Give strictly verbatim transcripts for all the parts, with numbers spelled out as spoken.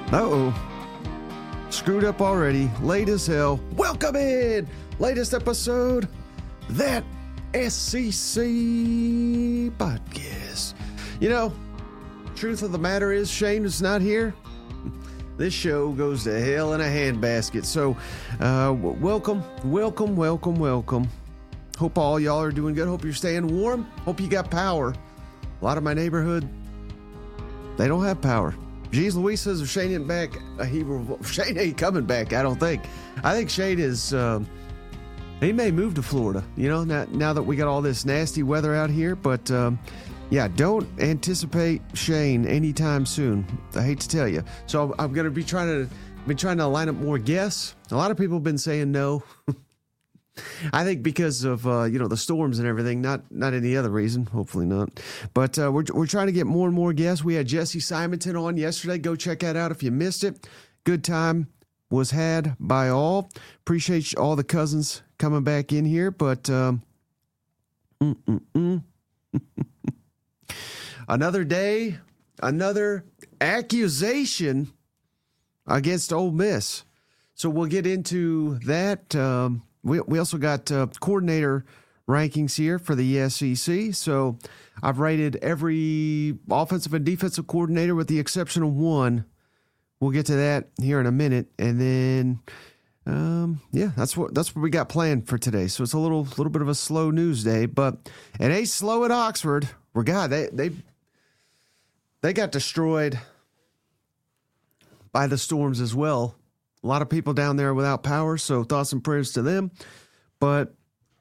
Uh-oh. Screwed up already. Late as hell. Welcome in! Latest episode. That S E C podcast. You know, truth of the matter is Shane is not here. This show goes to hell in a handbasket. So, uh, w- welcome, welcome, welcome, welcome. Hope all y'all are doing good. Hope you're staying warm. Hope you got power. A lot of my neighborhood, they don't have power. Geez Louise says if Shane ain't back, uh, he will, Shane ain't coming back, I don't think. I think Shane is, um, he may move to Florida, you know, now, now that we got all this nasty weather out here. But, um, yeah, don't anticipate Shane anytime soon. I hate to tell you. So I'm going to be trying to, been trying to line up more guests. A lot of people have been saying no. I think because of, uh, you know, the storms and everything, not not any other reason. Hopefully not. But uh, we're, we're trying to get more and more guests. We had Jesse Simonton on yesterday. Go check that out if you missed it. Good time was had by all. Appreciate all the cousins coming back in here. But um, another day, another accusation against Ole Miss. So we'll get into that. Um, We we also got uh, coordinator rankings here for the S E C. So I've rated every offensive and defensive coordinator with the exception of one. We'll get to that here in a minute, and then um, yeah, that's what that's what we got planned for today. So it's a little little bit of a slow news day, but it ain't slow at Oxford. We're God they they they got destroyed by the storms as well. A lot of people down there without power, so thoughts and prayers to them. But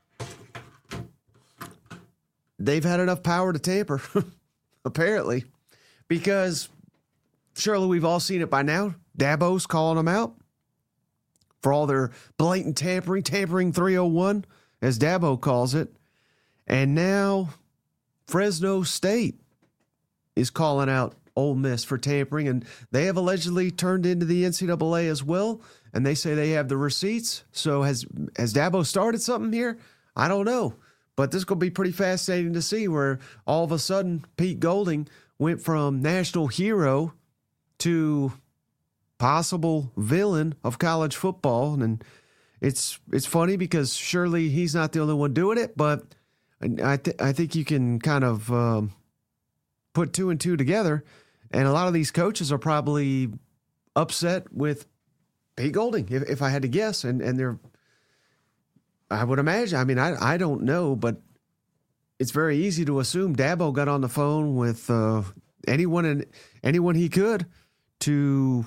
they've had enough power to tamper, apparently, because surely we've all seen it by now. Dabo's calling them out for all their blatant tampering, tampering three oh one, as Dabo calls it. And now Fresno State is calling out Ole Miss for tampering, and they have allegedly turned into the N C double A as well, and they say they have the receipts. So has has Dabo started something here? I don't know, but this is going to be pretty fascinating to see where all of a sudden Pete Golding went from national hero to possible villain of college football. And it's it's funny because surely he's not the only one doing it, but I, th- I think you can kind of um, put two and two together. And a lot of these coaches are probably upset with Pete Golding, if, if I had to guess. And, and they're, I would imagine, I mean, I, I don't know, but it's very easy to assume Dabo got on the phone with uh, anyone and anyone he could to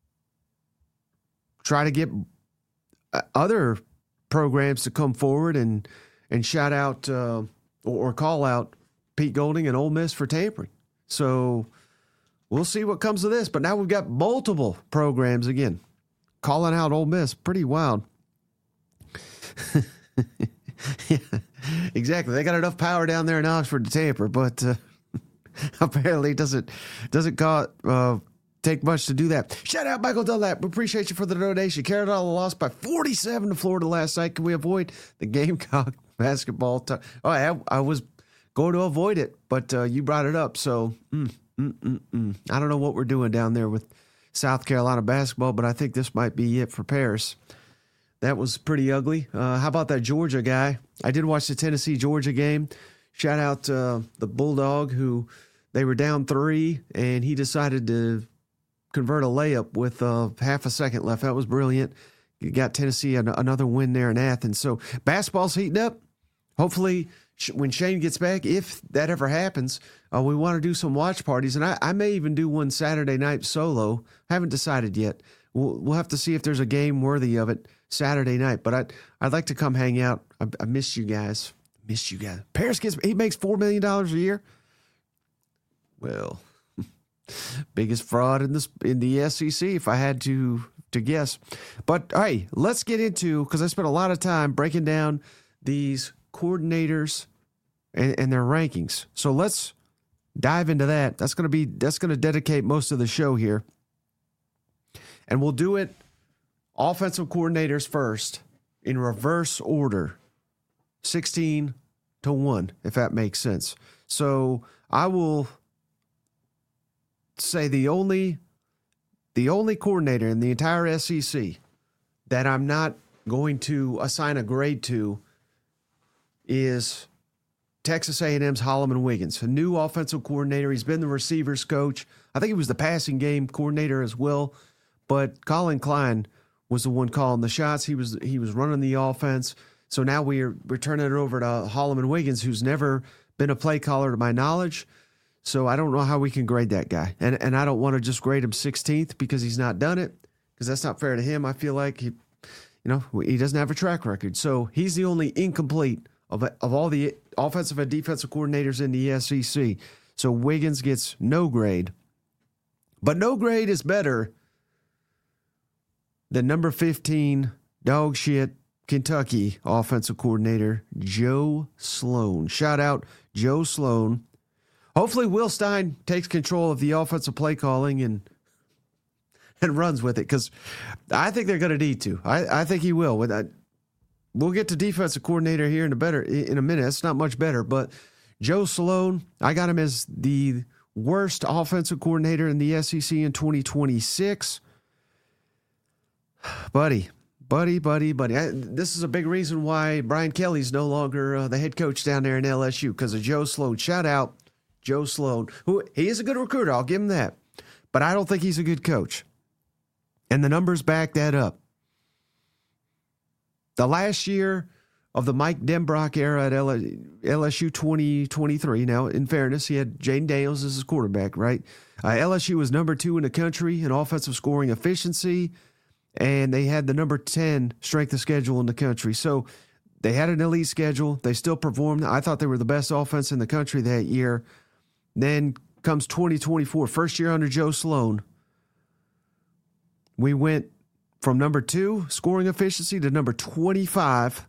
try to get other programs to come forward and, and shout out uh, or, or call out Pete Golding and Ole Miss for tampering. So we'll see what comes of this, but now we've got multiple programs again calling out Ole Miss. Pretty wild. Yeah, exactly. They got enough power down there in Oxford to tamper, but uh, apparently it doesn't doesn't got, uh, take much to do that. Shout out Michael Dunlap. We appreciate you for the donation. Carolina lost by forty-seven to Florida last night. Can we avoid the Gamecock basketball? T- oh, I, I was going to avoid it, but uh, you brought it up, so. Mm. Mm-mm-mm. I don't know what we're doing down there with South Carolina basketball, but I think this might be it for Paris. That was pretty ugly. Uh, how about that Georgia guy? I did watch the Tennessee-Georgia game. Shout out uh, the Bulldog, who they were down three, and he decided to convert a layup with uh, half a second left. That was brilliant. You got Tennessee an- another win there in Athens. So basketball's heating up. Hopefully, when Shane gets back, if that ever happens, uh, we want to do some watch parties. And I, I may even do one Saturday night solo. Haven't decided yet. We'll, we'll have to see if there's a game worthy of it Saturday night. But I'd, I'd like to come hang out. I, I miss you guys. Miss you guys. Paris gets, he makes four million dollars a year. Well, biggest fraud in, this, in the S E C, if I had to, to guess. But, hey, let's get into, because I spent a lot of time breaking down these coordinators and, and their rankings. So let's dive into that. That's going to be that's going to dedicate most of the show here. And we'll do it offensive coordinators first in reverse order. sixteen to one, if that makes sense. So I will say the only The only coordinator in the entire S E C that I'm not going to assign a grade to is Texas A and M's Holloman Wiggins, a new offensive coordinator. He's been the receivers coach. I think he was the passing game coordinator as well. But Colin Klein was the one calling the shots. He was he was running the offense. So now we're, we're turning it over to Holloman Wiggins, who's never been a play caller to my knowledge. So I don't know how we can grade that guy. And and I don't want to just grade him sixteenth because he's not done it, because that's not fair to him. I feel like he, you know, he doesn't have a track record. So he's the only incomplete of of all the offensive and defensive coordinators in the S E C. So Wiggins gets no grade. But no grade is better than number fifteen, dog shit, Kentucky offensive coordinator, Joe Sloan. Shout out Joe Sloan. Hopefully Will Stein takes control of the offensive play calling and and runs with it, because I think they're going to need to. I, I think he will. With that, we'll get to defensive coordinator here in a better in a minute. It's not much better, but Joe Sloan, I got him as the worst offensive coordinator in the S E C in twenty twenty-six. Buddy, buddy, buddy, buddy. I, this is a big reason why Brian Kelly's no longer uh, the head coach down there in L S U, because of Joe Sloan. Shout out Joe Sloan, who he is a good recruiter. I'll give him that. But I don't think he's a good coach. And the numbers back that up. The last year of the Mike Denbrock era at L S U twenty twenty-three. Now, in fairness, he had Jaden Daniels as his quarterback, right? Uh, L S U was number two in the country in offensive scoring efficiency, and they had the number ten strength of schedule in the country. So they had an elite schedule. They still performed. I thought they were the best offense in the country that year. Then comes twenty twenty-four, first year under Joe Sloan. We went from number two scoring efficiency to number twenty-five.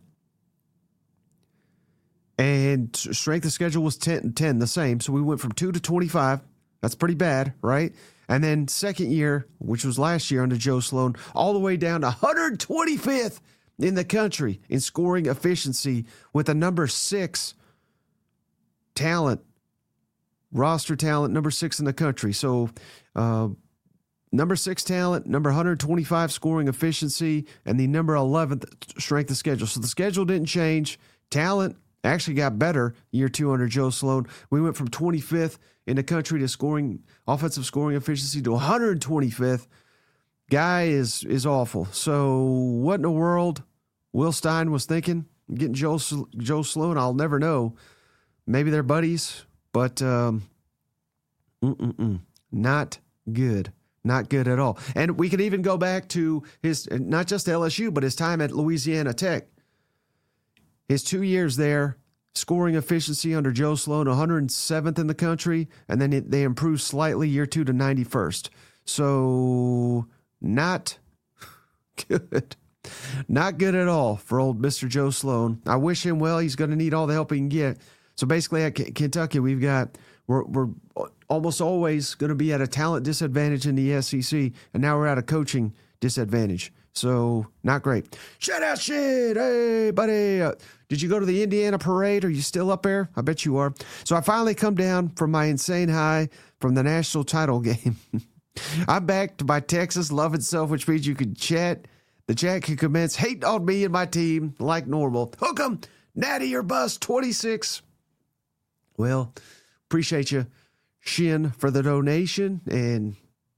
And strength of schedule was ten, ten, the same. So we went from two to twenty-five. That's pretty bad, right? And then second year, which was last year under Joe Sloan, all the way down to one hundred twenty-fifth in the country in scoring efficiency with a number six talent, roster talent, number six in the country. So uh, number six talent, number one hundred twenty-five scoring efficiency, and the number eleventh strength of schedule. So the schedule didn't change. Talent actually got better year two under Joe Sloan. We went from twenty-fifth in the country to scoring offensive scoring efficiency to one hundred twenty-fifth. Guy is is awful. So what in the world Will Stein was thinking? Getting Joe Joe Sloan, I'll never know. Maybe they're buddies, but um, mm-mm-mm, not good. Not good at all. And we could even go back to his, not just L S U, but his time at Louisiana Tech. His two years there, scoring efficiency under Joe Sloan, one hundred seventh in the country, and then it, they improved slightly year two to ninety-first. So not good. Not good at all for old Mister Joe Sloan. I wish him well. He's going to need all the help he can get. So basically at K- Kentucky, we've got, we're, we're almost always going to be at a talent disadvantage in the S E C, and now we're at a coaching disadvantage. So not great. Shout out shit. Hey, buddy. Uh, did you go to the Indiana parade? Are you still up there? I bet you are. So I finally come down from my insane high from the national title game. I'm backed by Texas Love Itself, which means you can chat. The chat can commence hating on me and my team like normal. Hook 'em, Natty or Bust twenty-six. Well, appreciate you, Shin, for the donation. And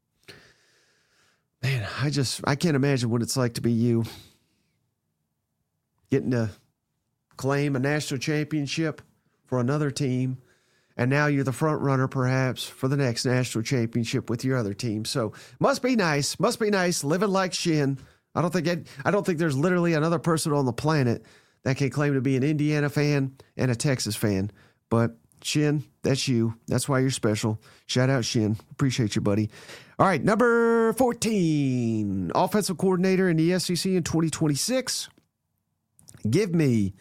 man, I just, I can't imagine what it's like to be you. Getting to claim a national championship for another team. And now you're the front runner, perhaps, for the next national championship with your other team. So must be nice. Must be nice living like Shin. I don't think I'd, I don't think there's literally another person on the planet that can claim to be an Indiana fan and a Texas fan. But Shin, that's you. That's why you're special. Shout out Shin. Appreciate you, buddy. All right, number fourteen, offensive coordinator in the S E C in twenty twenty-six. Give me,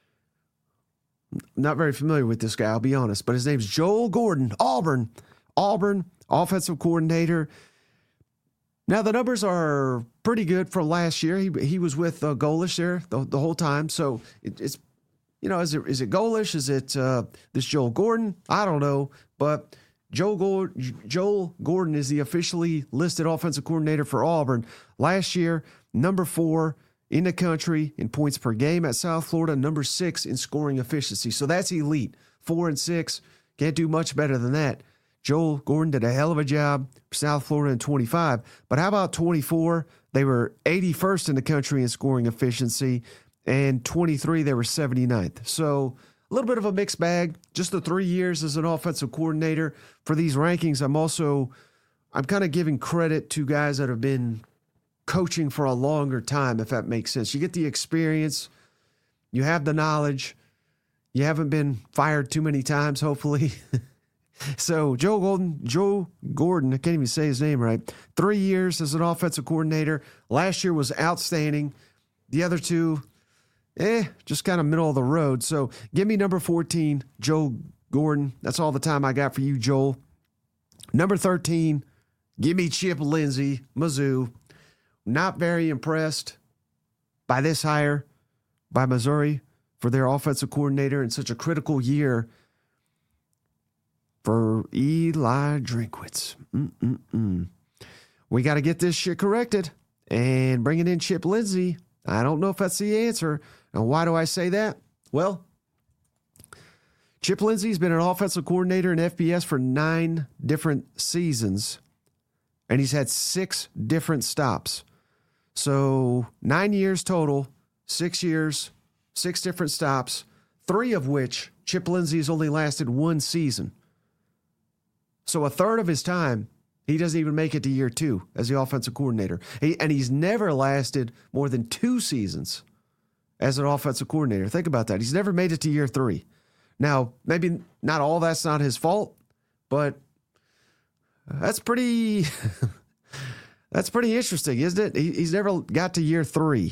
not very familiar with this guy, I'll be honest, but his name's Joel Gordon, Auburn. Auburn, offensive coordinator. Now, the numbers are pretty good from last year. He he was with uh, Golish there the, the whole time. So it, it's, you know, is it is it Golish? Is it uh, this Joel Gordon? I don't know. But Joel, Gord- Joel Gordon is the officially listed offensive coordinator for Auburn. Last year, number four in the country in points per game at South Florida, number six in scoring efficiency. So that's elite. Four and six. Can't do much better than that. Joel Gordon did a hell of a job for South Florida in twenty-five. But how about twenty-four? They were eighty-first in the country in scoring efficiency. And twenty-three, they were seventy-ninth. So a little bit of a mixed bag. Just the three years as an offensive coordinator. For these rankings, I'm also, I'm kind of giving credit to guys that have been coaching for a longer time, if that makes sense. You get the experience. You have the knowledge. You haven't been fired too many times, hopefully. So Joe Golden, Joe Gordon, I can't even say his name right. Three years as an offensive coordinator. Last year was outstanding. The other two, eh, just kind of middle of the road. So give me number fourteen, Joe Gordon. That's all the time I got for you, Joel. Number thirteen, give me Chip Lindsey, Mizzou. Not very impressed by this hire by Missouri for their offensive coordinator in such a critical year for Eli Drinkwitz. Mm-mm-mm. We got to get this shit corrected. And bringing in Chip Lindsey, I don't know if that's the answer. And why do I say that? Well, Chip Lindsey's been an offensive coordinator in F B S for nine different seasons, and he's had six different stops. So nine years total, six years, six different stops, three of which Chip Lindsey's only lasted one season. So a third of his time, he doesn't even make it to year two as the offensive coordinator. He, and he's never lasted more than two seasons as an offensive coordinator. Think about that. He's never made it to year three. Now, maybe not all that's not his fault, but that's pretty that's pretty interesting, isn't it? He, he's never got to year three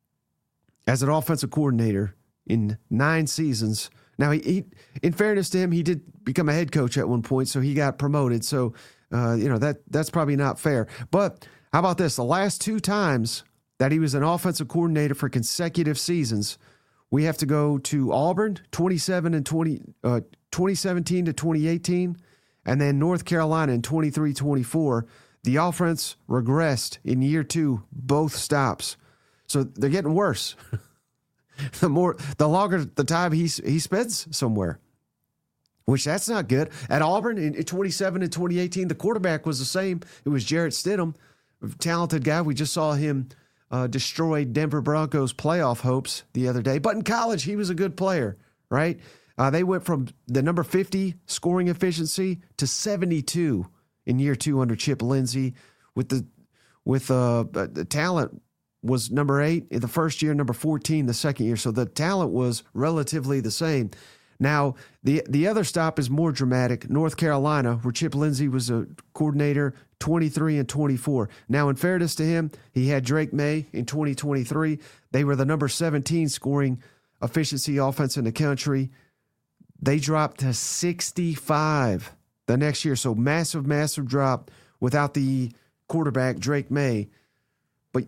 as an offensive coordinator in nine seasons. Now, he, he in fairness to him, he did become a head coach at one point, so he got promoted. So, uh, you know, that that's probably not fair. But how about this? The last two times that he was an offensive coordinator for consecutive seasons, we have to go to Auburn, twenty-seven and twenty, uh, twenty seventeen to twenty eighteen, and then North Carolina in twenty-three twenty-four. The offense regressed in year two, both stops. So they're getting worse. the more, the longer the time he he spends somewhere, which that's not good. At Auburn in, in twenty-seven and twenty eighteen, the quarterback was the same. It was Jarrett Stidham, a talented guy. We just saw him Uh, destroyed Denver Broncos playoff hopes the other day. But in college, he was a good player, right? Uh, they went from the number fifty scoring efficiency to seventy-two in year two under Chip Lindsey. With the with uh, the talent was number eight in the first year, number fourteen the second year. So the talent was relatively the same. Now, the the other stop is more dramatic. North Carolina, where Chip Lindsey was a coordinator, twenty-three and twenty-four. Now, in fairness to him, he had Drake May in twenty twenty-three. They were the number seventeen scoring efficiency offense in the country. They dropped to sixty-five the next year. So massive, massive drop without the quarterback, Drake May. But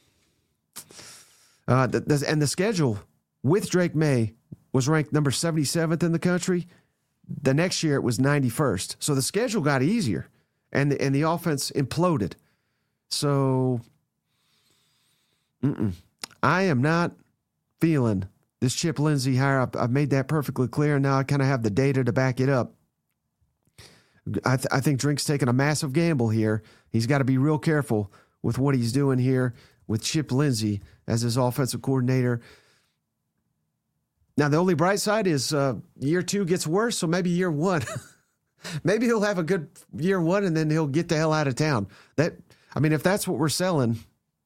uh, the, the, and the schedule with Drake May was ranked number seventy-seventh in the country. The next year it was ninety-first. So the schedule got easier, and the, and the offense imploded. So mm-mm. I am not feeling this Chip Lindsey hire. I've, I've made that perfectly clear. Now I kind of have the data to back it up. I, th- I think Drink's taking a massive gamble here. He's got to be real careful with what he's doing here with Chip Lindsey as his offensive coordinator. Now, the only bright side is uh, year two gets worse, so maybe year one. Maybe he'll have a good year one, and then he'll get the hell out of town. That, I mean, if that's what we're selling,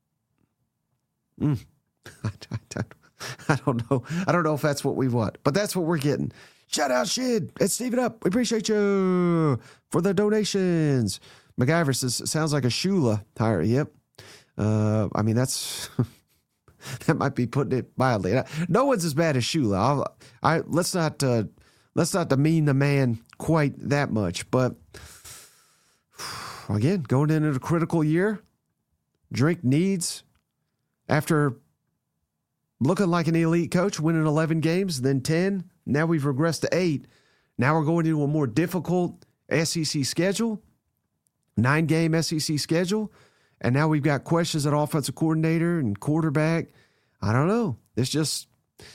mm, I, I, I don't know. I don't know if that's what we want, but that's what we're getting. Shout out, Shid. It's Steven Up. We appreciate you for the donations. MacGyver says, sounds like a Shula hire. Yep. Uh, I mean, that's... That might be putting it mildly. No one's as bad as Shula. I'll, I let's not uh, let's not demean the man quite that much. But again, going into a critical year, Drink needs, after looking like an elite coach, winning eleven games, then ten. Now we've regressed to eight. Now we're going into a more difficult S E C schedule, nine-game S E C schedule, and now we've got questions at offensive coordinator and quarterback. I don't know. It's just,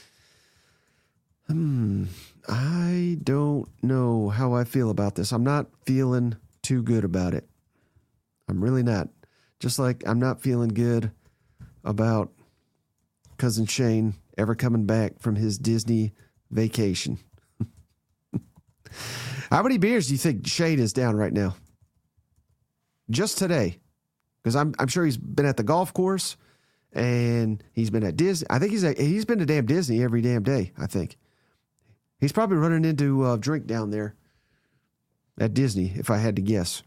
hmm, I don't know how I feel about this. I'm not feeling too good about it. I'm really not. Just like I'm not feeling good about Cousin Shane ever coming back from his Disney vacation. How many beers do you think Shane is down right now? Just today. Because I'm I'm sure he's been at the golf course and he's been at Disney. I think he's at, he's been to damn Disney every damn day, I think. He's probably running into a drink down there at Disney, if I had to guess.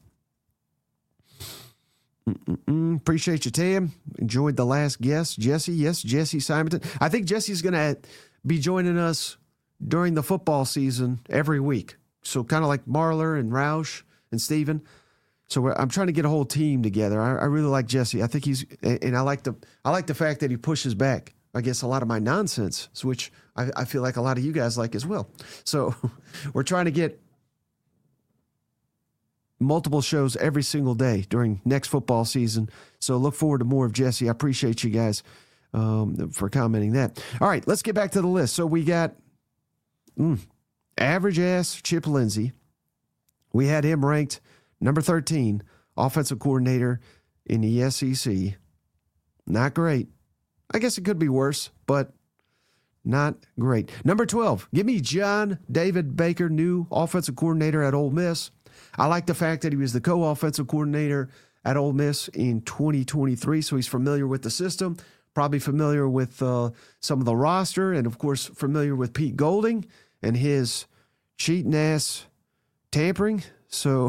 Mm-mm-mm. Appreciate you, Tam. Enjoyed the last guest. Jesse, yes, Jesse Simonton. I think Jesse's going to be joining us during the football season every week. So kind of like Marler and Roush and Steven. So we're, I'm trying to get a whole team together. I, I really like Jesse. I think he's, and I like the, I like the fact that he pushes back, I guess, a lot of my nonsense, which I, I feel like a lot of you guys like as well. So we're trying to get multiple shows every single day during next football season. So look forward to more of Jesse. I appreciate you guys um, for commenting that. All right, let's get back to the list. So we got mm, average ass Chip Lindsey. We had him ranked number thirteen, offensive coordinator in the S E C. Not great. I guess it could be worse, but not great. Number twelve, give me John David Baker, new offensive coordinator at Ole Miss. I like the fact that he was the co-offensive coordinator at Ole Miss in twenty twenty-three, so he's familiar with the system, probably familiar with uh, some of the roster, and of course familiar with Pete Golding and his cheating-ass tampering. So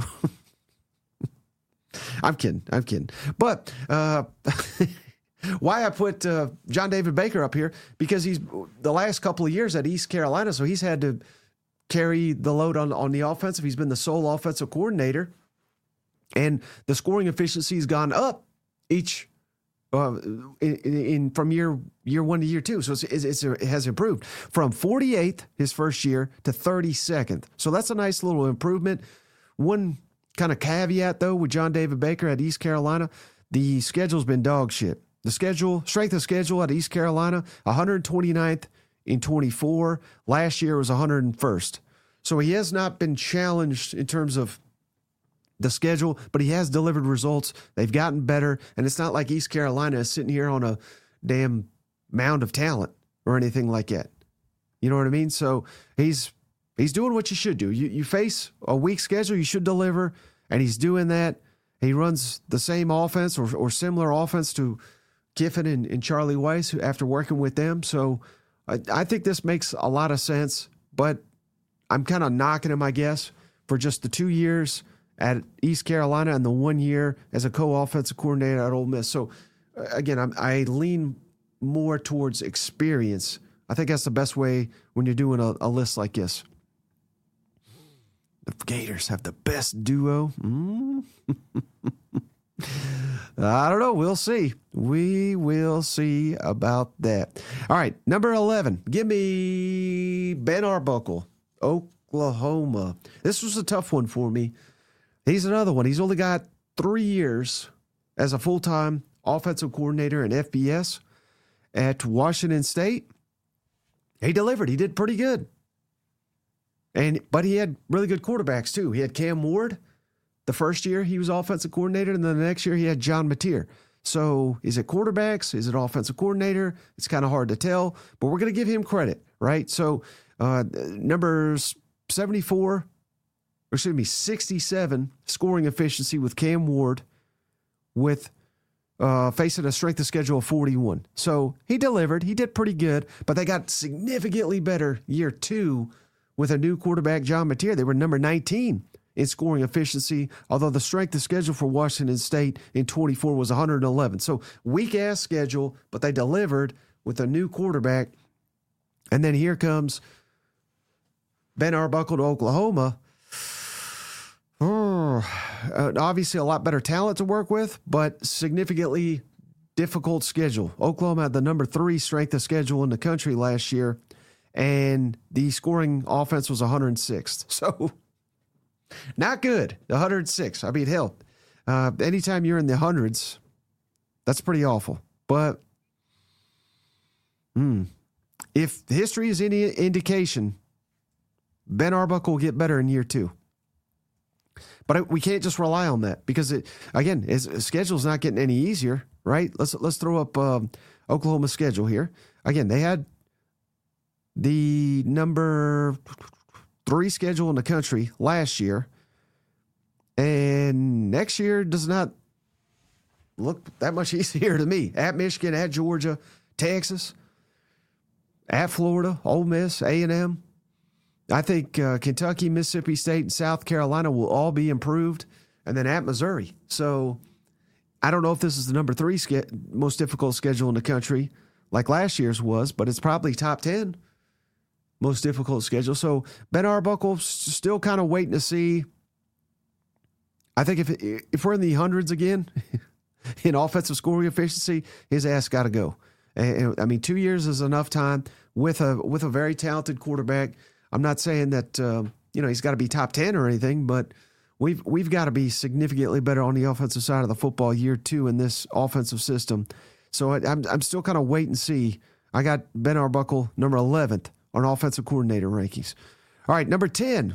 I'm kidding. I'm kidding. But uh, why I put uh, John David Baker up here, because he's the last couple of years at East Carolina, so he's had to carry the load on, on the offensive. He's been the sole offensive coordinator, and the scoring efficiency has gone up each uh, in, in from year year one to year two. So it's, it's, it's, it has improved from forty-eighth his first year to thirty-second. So that's a nice little improvement. One kind of caveat, though, with John David Baker at East Carolina, the schedule's been dog shit. The schedule, strength of schedule at East Carolina, one hundred twenty-ninth in twenty-four. Last year was one hundred first. So he has not been challenged in terms of the schedule, but he has delivered results. They've gotten better, and it's not like East Carolina is sitting here on a damn mound of talent or anything like that. You know what I mean? So he's he's doing what you should do. You you face a weak schedule, you should deliver, and he's doing that. He runs the same offense or, or similar offense to Kiffin and, and Charlie Weiss after working with them. So I, I think this makes a lot of sense, but I'm kind of knocking him, I guess, for just the two years at East Carolina and the one year as a co-offensive coordinator at Ole Miss. So, uh, again, I'm, I lean more towards experience. I think that's the best way when you're doing a, a list like this. The Gators have the best duo. Mm. I don't know. We'll see. We will see about that. All right, number eleven. Give me Ben Arbuckle, Oklahoma. This was a tough one for me. He's another one. He's only got three years as a full-time offensive coordinator in F B S at Washington State. He delivered. He did pretty good. And but he had really good quarterbacks, too. He had Cam Ward the first year he was offensive coordinator, and then the next year he had John Mateer. So is it quarterbacks? Is it offensive coordinator? It's kind of hard to tell, but we're going to give him credit, right? So uh, numbers seventy-four, or excuse me, sixty-seven scoring efficiency with Cam Ward, with uh, facing a strength of schedule of forty-one. So he delivered. He did pretty good, but they got significantly better year two with a new quarterback, John Mateer. They were number nineteen in scoring efficiency, although the strength of schedule for Washington State in twenty-four was one hundred eleven. So weak-ass schedule, but they delivered with a new quarterback. And then here comes Ben Arbuckle to Oklahoma. Oh, uh, obviously a lot better talent to work with, but significantly difficult schedule. Oklahoma had the number three strength of schedule in the country last year, and the scoring offense was one hundred sixth. So Not good. one hundred six. I mean, hell, uh, anytime you're in the hundreds, that's pretty awful. But hmm, if history is any indication, Ben Arbuckle will get better in year two. But we can't just rely on that because, it, again, his schedule's not getting any easier, right? Let's let's throw up um, Oklahoma's schedule here. Again, they had the number three schedule in the country last year, and next year does not look that much easier to me. At Michigan, at Georgia, Texas, at Florida, Ole Miss, A and M. I think uh, Kentucky, Mississippi State, and South Carolina will all be improved, and then at Missouri. So I don't know if this is the number three ske- most difficult schedule in the country like last year's was, but it's probably top ten most difficult schedule. So Ben Arbuckle still kind of waiting to see. I think if if we're in the hundreds again in offensive scoring efficiency, his ass got to go. And, I mean, two years is enough time with a with a very talented quarterback. I'm not saying that uh, you know he's got to be top ten or anything, but we've we've got to be significantly better on the offensive side of the football year two in this offensive system. So I, I'm I'm still kind of wait and see. I got Ben Arbuckle number eleventh on offensive coordinator rankings. All right, number ten.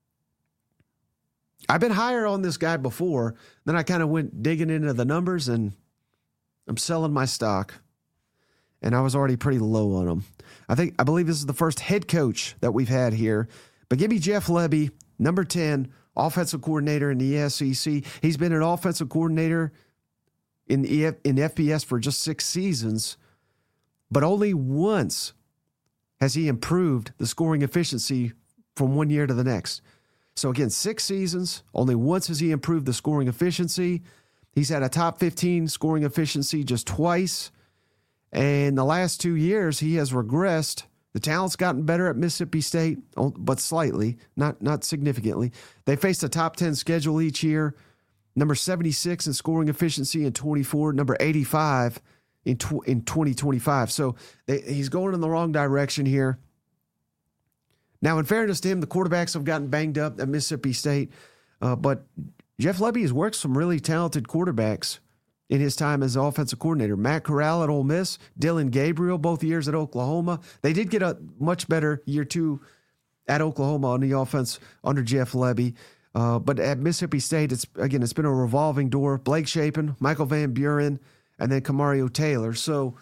I've been higher on this guy before. Then I kind of went digging into the numbers, and I'm selling my stock. And I was already pretty low on him. I think I believe this is the first head coach that we've had here. But give me Jeff Lebby, number ten, offensive coordinator in the S E C. He's been an offensive coordinator in the, in F B S for just six seasons, but only once has he improved the scoring efficiency from one year to the next. So again, six seasons, only once has he improved the scoring efficiency. He's had a top fifteen scoring efficiency just twice. And the last two years, he has regressed. The talent's gotten better at Mississippi State, but slightly, not not significantly. They faced a top ten schedule each year. Number seventy-six in scoring efficiency in twenty-four, number eighty-five in tw- in twenty twenty-five. So they, he's going in the wrong direction here. Now, in fairness to him, the quarterbacks have gotten banged up at Mississippi State, uh, but Jeff Lebby has worked some really talented quarterbacks in his time as offensive coordinator. Matt Corral at Ole Miss, Dylan Gabriel, both years at Oklahoma. They did get a much better year two at Oklahoma on the offense under Jeff Lebby. Uh, but at Mississippi State, it's again, it's been a revolving door. Blake Shapen, Michael Van Buren, and then Kamario Taylor. So,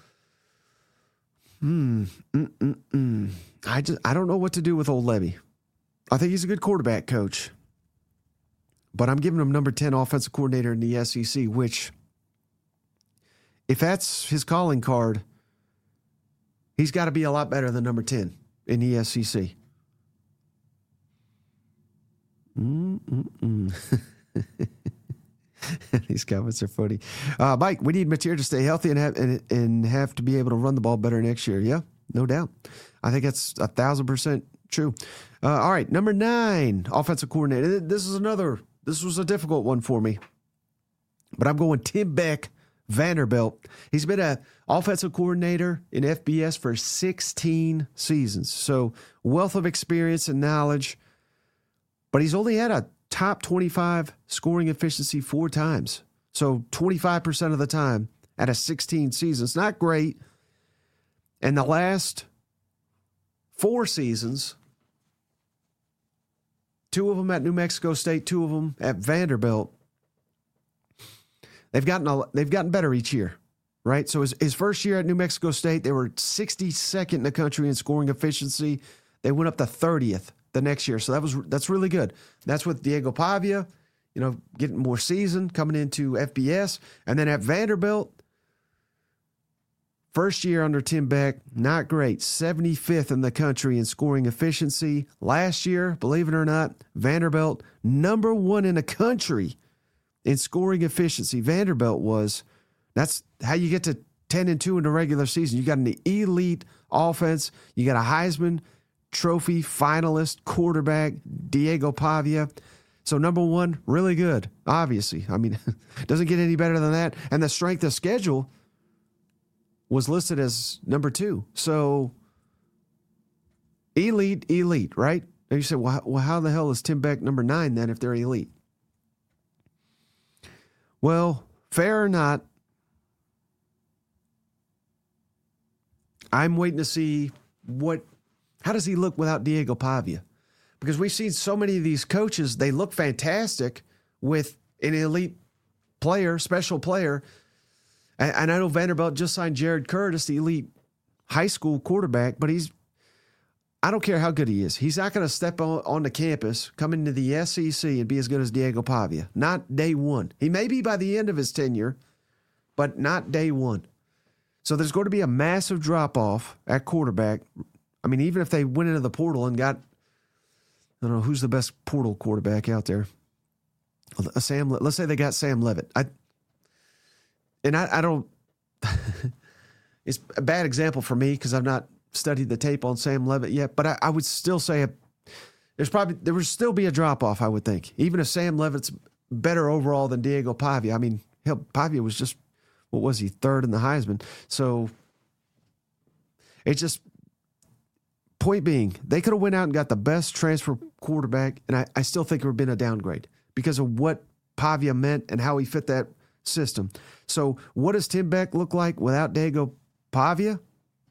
hmm, mm, mm, mm. I just I don't know what to do with old Lebby. I think he's a good quarterback coach, but I'm giving him number ten offensive coordinator in the S E C, which, if that's his calling card, he's got to be a lot better than number ten in the S E C. Mm-mm-mm. These comments are funny. Uh, Mike, we need Mateer to stay healthy and have, and, and have to be able to run the ball better next year. Yeah, no doubt. I think that's a thousand percent true. Uh, all right, number nine, offensive coordinator. This is another, this was a difficult one for me, but I'm going Tim Beck, Vanderbilt. He's been an offensive coordinator in F B S for sixteen seasons. So wealth of experience and knowledge, but he's only had a top twenty-five scoring efficiency four times. So twenty-five percent of the time at a sixteen seasons. Not great. And the last four seasons, two of them at New Mexico State, two of them at Vanderbilt, they've gotten a, they've gotten better each year, right? So his, his first year at New Mexico State, they were sixty-second in the country in scoring efficiency. They went up to thirtieth the next year. So that was that's really good. That's with Diego Pavia, you know, getting more seasoned, coming into F B S. And then at Vanderbilt, first year under Tim Beck, not great. seventy-fifth in the country in scoring efficiency. Last year, believe it or not, Vanderbilt, number one in the country in scoring efficiency. Vanderbilt was. That's how you get to ten and two in the regular season. You got an elite offense. You got a Heisman Trophy finalist quarterback, Diego Pavia. So number one, really good, obviously. I mean, doesn't get any better than that. And the strength of schedule was listed as number two. So elite, elite, right? Now you say, well, well, how the hell is Tim Beck number nine then if they're elite? Well, fair or not, I'm waiting to see what, how does he look without Diego Pavia? Because we've seen so many of these coaches, they look fantastic with an elite player, special player. And, and I know Vanderbilt just signed Jared Curtis, the elite high school quarterback, but he's, I don't care how good he is. He's not going to step on, on the campus, come into the S E C and be as good as Diego Pavia. Not day one. He may be by the end of his tenure, but not day one. So there's going to be a massive drop-off at quarterback. I mean, even if they went into the portal and got, I don't know, who's the best portal quarterback out there? A Sam, let's say they got Sam Levitt. I, and I, I don't, it's a bad example for me because I've not studied the tape on Sam Levitt yet, but I, I would still say a, there's probably, there would still be a drop-off, I would think. Even if Sam Levitt's better overall than Diego Pavia. I mean, hell, Pavia was just, what was he, third in the Heisman. So it's just, point being, they could have went out and got the best transfer quarterback, and I, I still think it would have been a downgrade because of what Pavia meant and how he fit that system. So what does Tim Beck look like without Diego Pavia?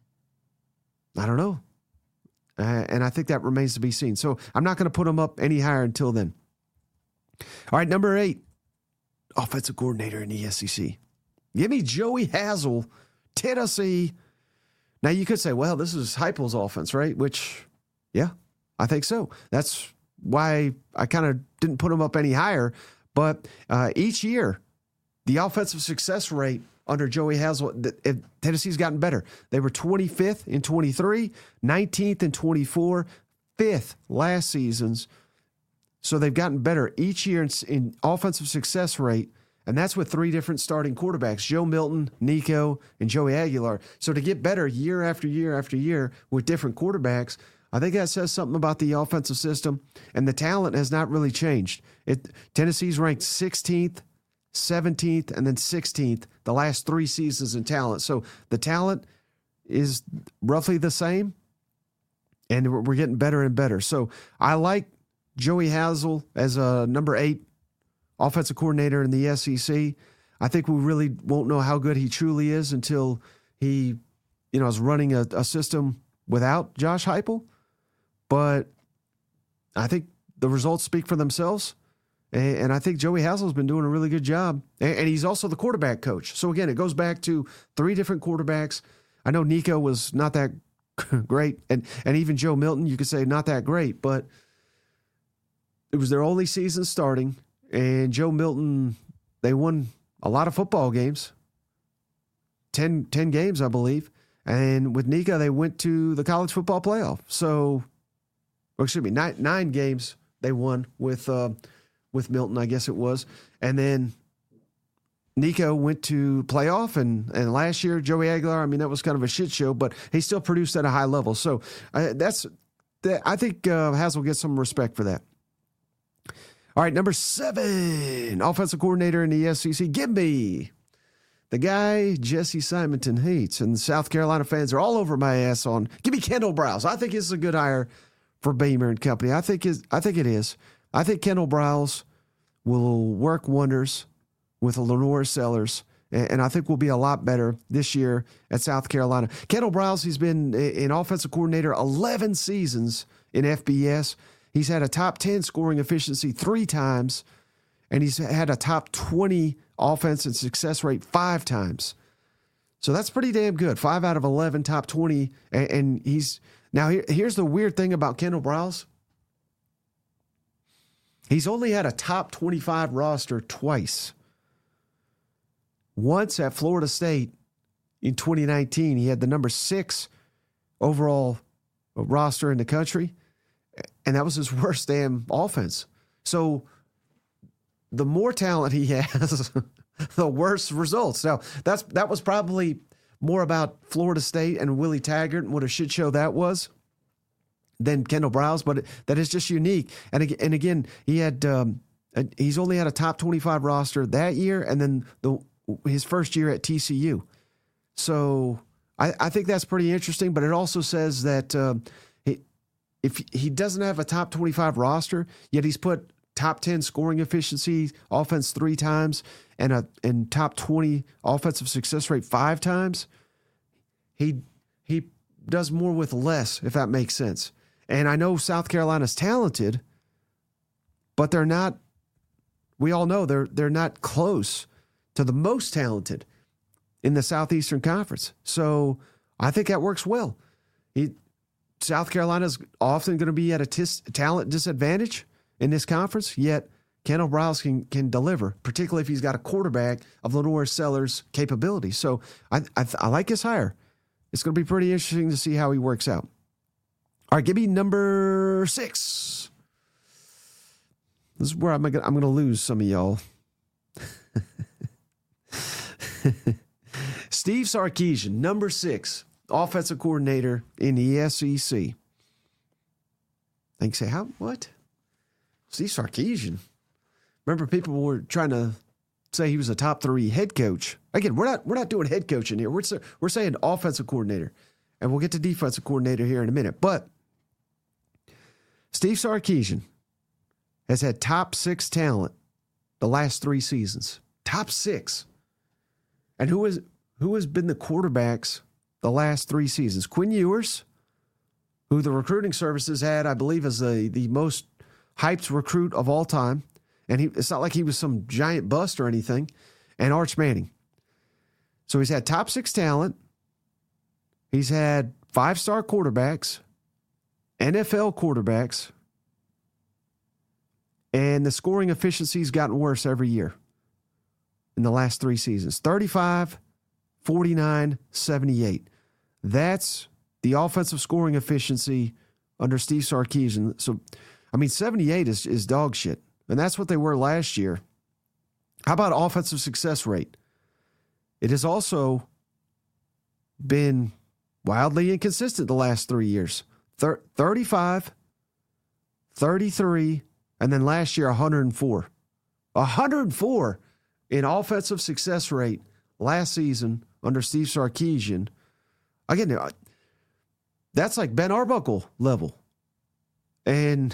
I don't know. Uh, and I think that remains to be seen. So I'm not going to put him up any higher until then. All right, number eight, offensive coordinator in the S E C. Give me Joey Hazel, Tennessee. Now, you could say, well, this is Heupel's offense, right? Which, yeah, I think so. That's why I kind of didn't put him up any higher. But uh, each year, the offensive success rate under Joey Hazel, Tennessee's gotten better. They were twenty-fifth in twenty-three, nineteenth in twenty-four, fifth last seasons. So they've gotten better each year in, in offensive success rate, and that's with three different starting quarterbacks, Joe Milton, Nico, and Joey Aguilar. So to get better year after year after year with different quarterbacks, I think that says something about the offensive system, and the talent has not really changed. It, Tennessee's ranked sixteenth, seventeenth, and then sixteenth the last three seasons in talent. So the talent is roughly the same, and we're getting better and better. So I like Joey Hazel as a number eight offensive coordinator in the S E C. I think we really won't know how good he truly is until he, you know, is running a, a system without Josh Heupel. But I think the results speak for themselves. And I think Joey Hazel's been doing a really good job. And he's also the quarterback coach. So, again, it goes back to three different quarterbacks. I know Nico was not that great. And, and even Joe Milton, you could say not that great. But it was their only season starting. And Joe Milton, they won a lot of football games. ten, ten games, I believe. And with Nico, they went to the college football playoff. So, or excuse me, nine, nine games they won with uh, with Milton, I guess it was. And then Nico went to playoff, and, and last year, Joey Aguilar, I mean, that was kind of a shit show, but he still produced at a high level. So uh, that's, that, I think uh, Hazel gets some respect for that. All right, number seven, offensive coordinator in the S E C. Give me the guy Jesse Simonton hates, and the South Carolina fans are all over my ass on. Give me Kendall Browse. I think this is a good hire for Beamer and company. I think is I think it is. I think Kendall Browse will work wonders with Lenore Sellers, and, and I think we'll be a lot better this year at South Carolina. Kendall Browse, he's been an offensive coordinator eleven seasons in F B S. He's had a top ten scoring efficiency three times, and he's had a top twenty offense and success rate five times. So that's pretty damn good. Five out of eleven, top twenty. And, and he's now here, here's the weird thing about Kendall Browse. He's only had a top twenty-five roster twice. Once at Florida State in twenty nineteen, he had the number six overall roster in the country. And that was his worst damn offense. So the more talent he has, the worse results. Now, that's that was probably more about Florida State and Willie Taggart and what a shit show that was than Kendall Browse, but that is just unique. And, and again, he had um, he's only had a top twenty-five roster that year, and then the his first year at T C U. So I, I think that's pretty interesting, but it also says that uh, he, if he doesn't have a top twenty-five roster, yet he's put top ten scoring efficiency offense three times and a and top twenty offensive success rate five times, he he does more with less, if that makes sense. And I know South Carolina's talented, but they're not, we all know they're they're not close to the most talented in the Southeastern Conference. So I think that works well. He, South Carolina's often going to be at a tis, talent disadvantage in this conference, yet Kendall Briles can, can deliver, particularly if he's got a quarterback of Lenore Sellers' capability. So I, I, I like his hire. It's going to be pretty interesting to see how he works out. All right, give me number six. This is where I'm going I'm going to lose some of y'all. Steve Sarkisian, number six, offensive coordinator in the S E C. I can say, how, what? Steve Sarkisian. Remember, people were trying to say he was a top three head coach. Again, we're not we're not doing head coaching here. We're we're saying offensive coordinator, and we'll get to defensive coordinator here in a minute. But Steve Sarkisian has had top six talent the last three seasons. Top six, and who is who has been the quarterbacks the last three seasons? Quinn Ewers, who the recruiting services had, I believe, as the the most hyped recruit of all time. And he, it's not like he was some giant bust or anything. And Arch Manning. So he's had top six talent. He's had five-star quarterbacks, N F L quarterbacks, and the scoring efficiency's gotten worse every year in the last three seasons. thirty-five, forty-nine, seventy-eight. That's the offensive scoring efficiency under Steve Sarkisian. So, I mean, seventy-eight is, is dog shit. And that's what they were last year. How about offensive success rate? It has also been wildly inconsistent the last three years. Thir- thirty-five, thirty-three, and then last year one hundred four. one hundred four in offensive success rate last season under Steve Sarkisian. Again, that's like Ben Arbuckle level. And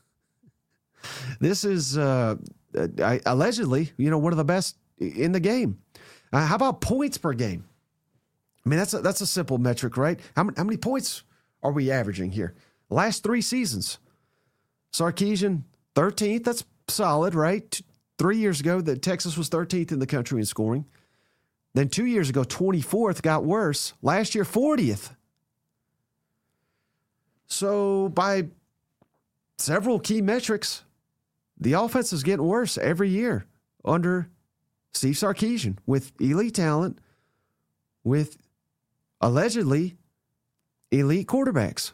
this is uh, uh, allegedly, you know, one of the best in the game. Uh, how about points per game? I mean, that's a, that's a simple metric, right? How many, how many points are we averaging here? Last three seasons. Sarkisian, thirteenth. That's solid, right? T- three years ago, the Texas was thirteenth in the country in scoring. Then two years ago, twenty-fourth, got worse. Last year, fortieth. So by several key metrics, the offense is getting worse every year under Steve Sarkisian with elite talent, with allegedly elite quarterbacks.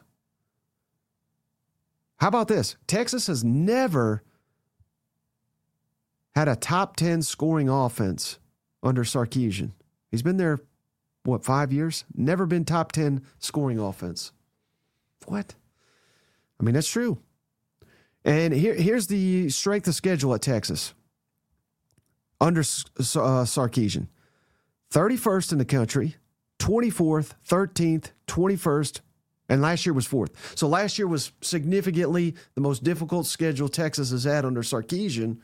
How about this? Texas has never had a top ten scoring offense under Sarkisian. He's been there, what, five years? Never been top ten scoring offense. What? I mean, that's true. And here, here's the strength of schedule at Texas under uh, Sarkisian. thirty-first in the country, twenty-fourth, thirteenth, twenty-first, and last year was fourth. So last year was significantly the most difficult schedule Texas has had under Sarkisian.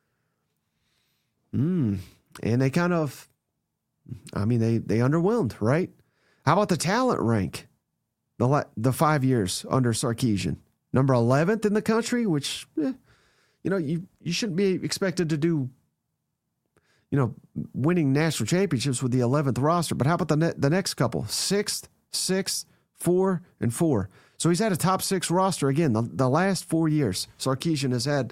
Mm. And they kind of, I mean, they they underwhelmed, right? How about the talent rank? The, the five years under Sarkisian. Number eleventh in the country, which, eh, you know, you, you shouldn't be expected to do, you know, winning national championships with the eleventh roster. But how about the ne- the next couple? Sixth, sixth, four, and four. So he's had a top six roster again the, the last four years. Sarkisian has had,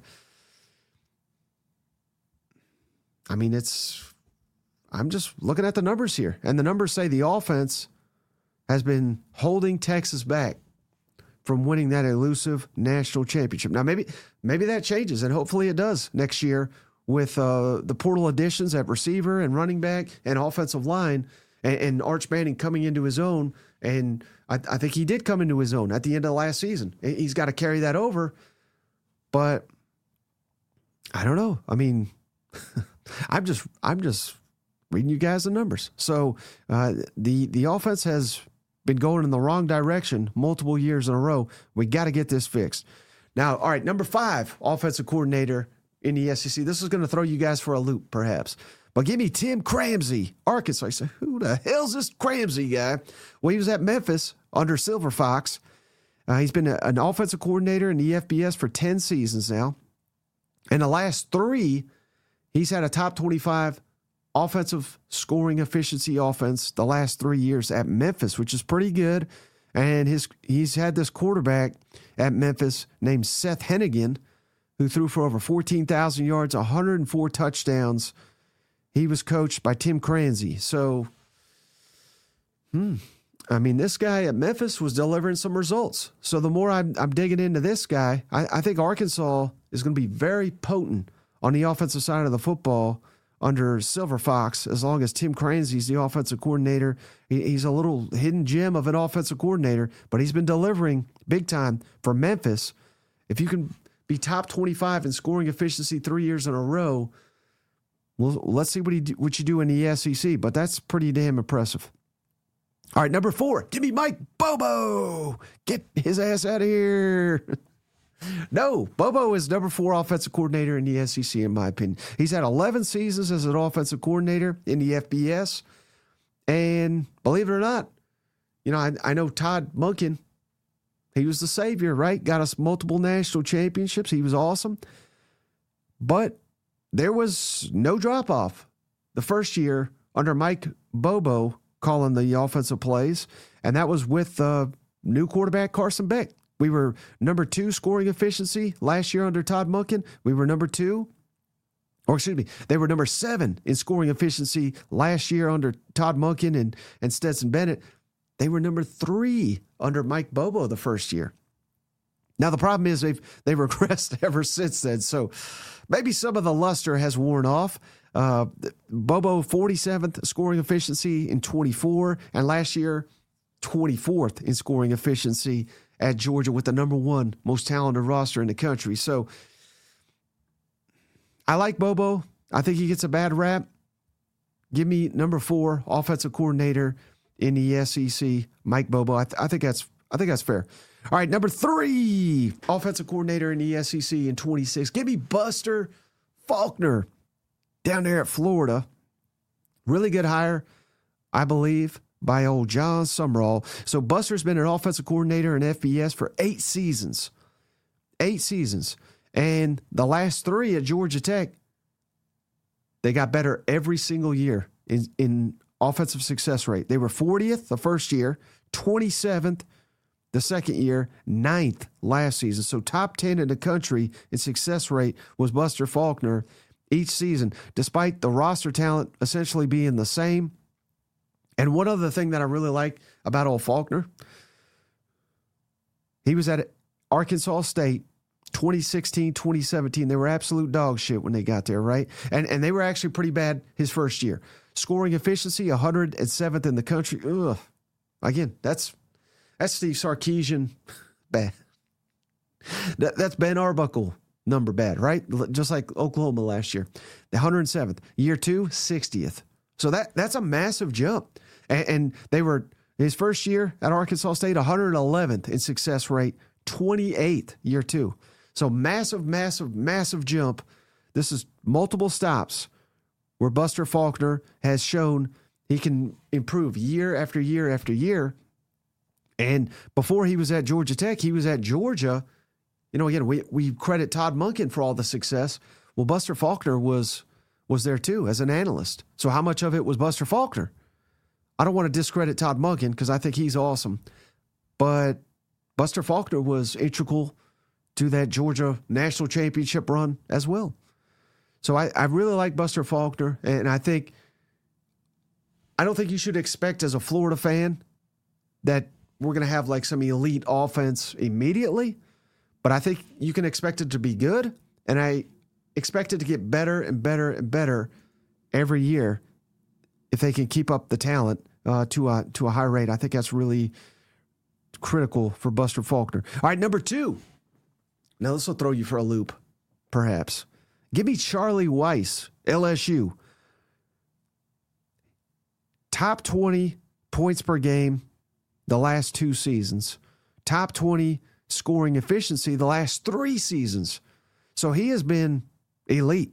I mean, it's, I'm just looking at the numbers here. And the numbers say the offense has been holding Texas back from winning that elusive national championship. Now, maybe maybe that changes, and hopefully it does next year with uh, the portal additions at receiver and running back and offensive line, and, and Arch Manning coming into his own. And I, I think he did come into his own at the end of the last season. He's got to carry that over. But I don't know. I mean, I'm just I'm just reading you guys the numbers. So uh, the the offense has been going in the wrong direction multiple years in a row. We got to get this fixed. Now, all right, number five, offensive coordinator in the S E C. This is going to throw you guys for a loop, perhaps. But give me Tim Cramsey, Arkansas. I say, who the hell's this Cramsey guy? Well, he was at Memphis under Silver Fox. Uh, he's been a, an offensive coordinator in the F B S for ten seasons now. In the last three, he's had a top twenty-five offensive scoring efficiency offense the last three years at Memphis, which is pretty good. And his he's had this quarterback at Memphis named Seth Hennigan, who threw for over fourteen thousand yards, one hundred four touchdowns. He was coached by Tim Cramsey. So, hmm, I mean, this guy at Memphis was delivering some results. So the more I'm, I'm digging into this guy, I, I think Arkansas is going to be very potent on the offensive side of the football under Silver Fox, as long as Tim Cramsey's the offensive coordinator. He, he's a little hidden gem of an offensive coordinator, but he's been delivering big time for Memphis. If you can be top twenty-five in scoring efficiency three years in a row, well, let's see what, he do, what you do in the S E C, but that's pretty damn impressive. All right, number four, give me Mike Bobo. Get his ass out of here. No, Bobo is number four offensive coordinator in the S E C, in my opinion. He's had eleven seasons as an offensive coordinator in the F B S. And believe it or not, you know, I, I know Todd Monken, he was the savior, right? Got us multiple national championships. He was awesome. But there was no drop-off the first year under Mike Bobo calling the offensive plays, and that was with uh, new quarterback Carson Beck. We were number two scoring efficiency last year under Todd Monken. We were number two, or excuse me, they were number seven in scoring efficiency last year under Todd Monken and, and Stetson Bennett. They were number three under Mike Bobo the first year. Now, the problem is they've, they've regressed ever since then, so maybe some of the luster has worn off. Uh, Bobo, forty-seventh scoring efficiency in twenty-four, and last year, twenty-fourth in scoring efficiency at Georgia with the number one most talented roster in the country. So I like Bobo. I think he gets a bad rap. Give me number four offensive coordinator in the S E C, Mike Bobo. I, th- I think that's I think that's fair. All right, number three offensive coordinator in the S E C in twenty-six. Give me Buster Faulkner down there at Florida. Really good hire, I believe, by old John Summerall. So Buster's been an offensive coordinator in F B S for eight seasons. Eight seasons. And the last three at Georgia Tech, they got better every single year in, in offensive success rate. They were fortieth the first year, twenty-seventh the second year, ninth last season. So top ten in the country in success rate was Buster Faulkner each season, despite the roster talent essentially being the same. And one other thing that I really like about old Faulkner, he was at Arkansas State twenty sixteen, twenty seventeen. They were absolute dog shit when they got there, right? And and they were actually pretty bad his first year. Scoring efficiency, one hundred seventh in the country. Ugh. Again, that's that's Steve Sarkisian bad. That, that's Ben Arbuckle number bad, right? Just like Oklahoma last year. The one hundred seventh. Year two, sixtieth. So that that's a massive jump. And, and they were, his first year at Arkansas State, one hundred eleventh in success rate, twenty-eighth year two. So massive, massive, massive jump. This is multiple stops where Buster Faulkner has shown he can improve year after year after year. And before he was at Georgia Tech, he was at Georgia. You know, again, we, we credit Todd Monken for all the success. Well, Buster Faulkner was was there too as an analyst. So how much of it was Buster Faulkner? I don't want to discredit Todd Monken because I think he's awesome. But Buster Faulkner was integral to that Georgia national championship run as well. So I, I really like Buster Faulkner, and I think I don't think you should expect as a Florida fan that we're going to have like some elite offense immediately, but I think you can expect it to be good, and I expect it to get better and better and better every year if they can keep up the talent uh, to a to a high rate. I think that's really critical for Buster Faulkner. All right, number two. Now this will throw you for a loop, perhaps. Give me Charlie Weis, L S U. Top twenty points per game the last two seasons. Top twenty scoring efficiency the last three seasons. So he has been elite.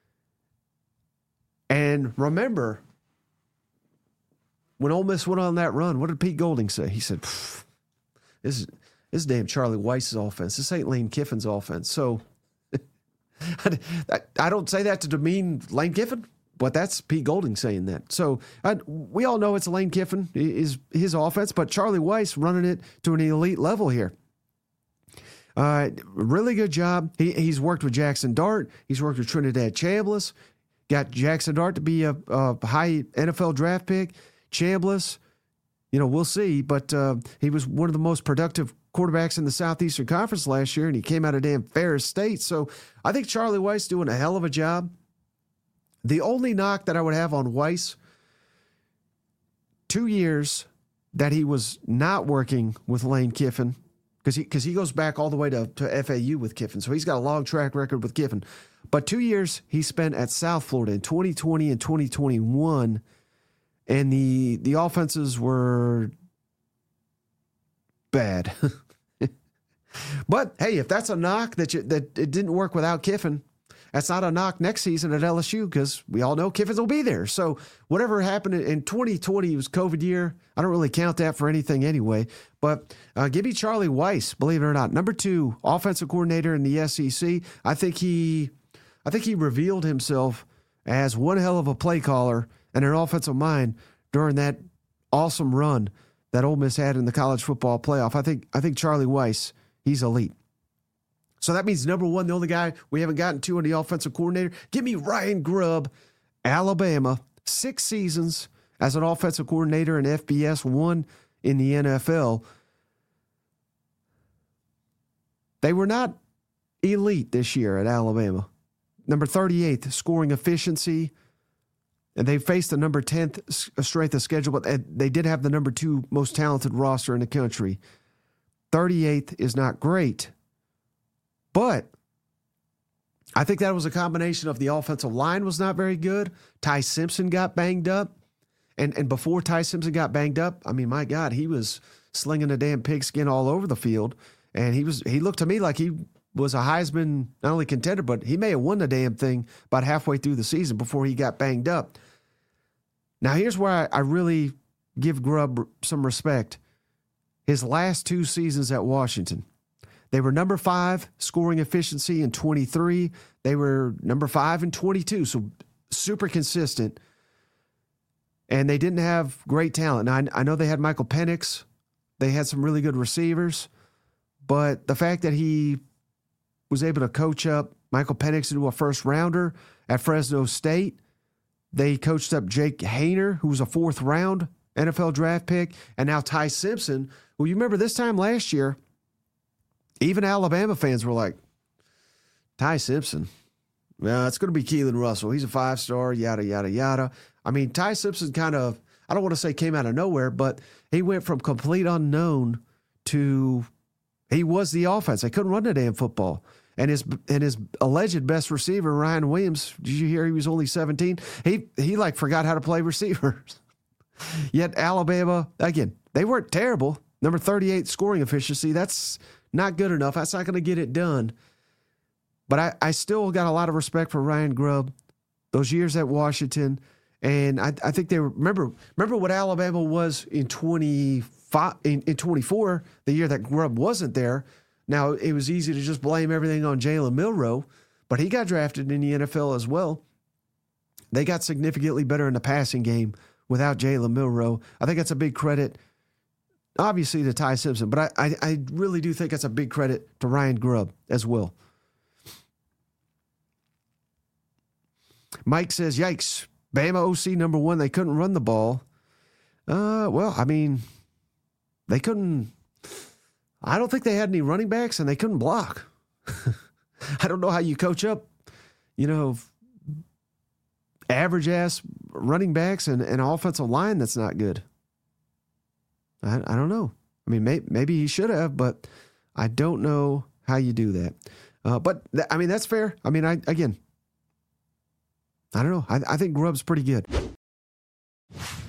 And remember, when Ole Miss went on that run, what did Pete Golding say? He said, this is, this is damn Charlie Weis's offense. This ain't Lane Kiffin's offense. So I, I don't say that to demean Lane Kiffin, but that's Pete Golding saying that. So I, we all know it's Lane Kiffin, is his offense, but Charlie Weis running it to an elite level here. Uh, really good job. He, he's worked with Jackson Dart. He's worked with Trinidad Chambliss. Got Jackson Dart to be a, a high N F L draft pick. Chambliss, you know, we'll see, but uh, he was one of the most productive quarterbacks in the Southeastern Conference last year, and he came out of damn Ferris State. So I think Charlie Weis doing a hell of a job. The only knock that I would have on Weis, two years that he was not working with Lane Kiffin, because he, because he goes back all the way to, to F A U with Kiffin, so he's got a long track record with Kiffin. But two years he spent at South Florida in twenty twenty and twenty twenty-one, and the the offenses were bad. But hey, if that's a knock that you, that it didn't work without Kiffin, that's not a knock next season at L S U, because we all know Kiffins will be there. So whatever happened in twenty twenty was COVID year. I don't really count that for anything anyway. But uh, give me Charlie Weis, believe it or not, number two offensive coordinator in the S E C. I think he, I think he revealed himself as one hell of a play caller and an offensive mind during that awesome run that Ole Miss had in the college football playoff. I think, I think Charlie Weis, he's elite. So that means, number one, the only guy we haven't gotten to in the offensive coordinator, give me Ryan Grubb, Alabama, six seasons as an offensive coordinator in F B S, one in the N F L. They were not elite this year at Alabama. Number thirty-eighth, scoring efficiency. And they faced the number tenth strength of schedule, but they did have the number two most talented roster in the country. thirty-eighth is not great. But I think that was a combination of the offensive line was not very good. Ty Simpson got banged up. And and before Ty Simpson got banged up, I mean, my God, he was slinging a damn pigskin all over the field. And he was he looked to me like he was a Heisman, not only contender, but he may have won the damn thing about halfway through the season before he got banged up. Now, here's where I, I really give Grubb some respect. His last two seasons at Washington, they were number five scoring efficiency in twenty-three. They were number five in twenty-two, so super consistent. And they didn't have great talent. Now, I, I know they had Michael Penix. They had some really good receivers. But the fact that he was able to coach up Michael Penix into a first-rounder at Fresno State, they coached up Jake Haener, who was a fourth-round N F L draft pick, and now Ty Simpson, who you remember this time last year, even Alabama fans were like, Ty Simpson, well, it's going to be Keelan Russell. He's a five-star, yada, yada, yada. I mean, Ty Simpson kind of, I don't want to say came out of nowhere, but he went from complete unknown to he was the offense. They couldn't run the damn football. And his and his alleged best receiver, Ryan Williams, did you hear he was only seventeen? He, he like, forgot how to play receivers. Yet Alabama, again, they weren't terrible. Number thirty-eight scoring efficiency, that's not good enough. That's not going to get it done. But I, I still got a lot of respect for Ryan Grubb. Those years at Washington, and I, I think they were, remember remember what Alabama was in twenty-five in, in twenty-four, the year that Grubb wasn't there. Now, it was easy to just blame everything on Jalen Milroe, but he got drafted in the N F L as well. They got significantly better in the passing game without Jalen Milroe. I think that's a big credit, obviously, to Ty Simpson, but I, I, I really do think that's a big credit to Ryan Grubb as well. Mike says, yikes, Bama O C number one, they couldn't run the ball. Uh, well, I mean, they couldn't, I don't think they had any running backs, and they couldn't block. I don't know how you coach up, you know, average-ass running backs and an offensive line that's not good. I, I don't know. I mean, may, maybe he should have, but I don't know how you do that. Uh, but, th- I mean, that's fair. I mean, I again, I don't know. I, I think Grubb's pretty good.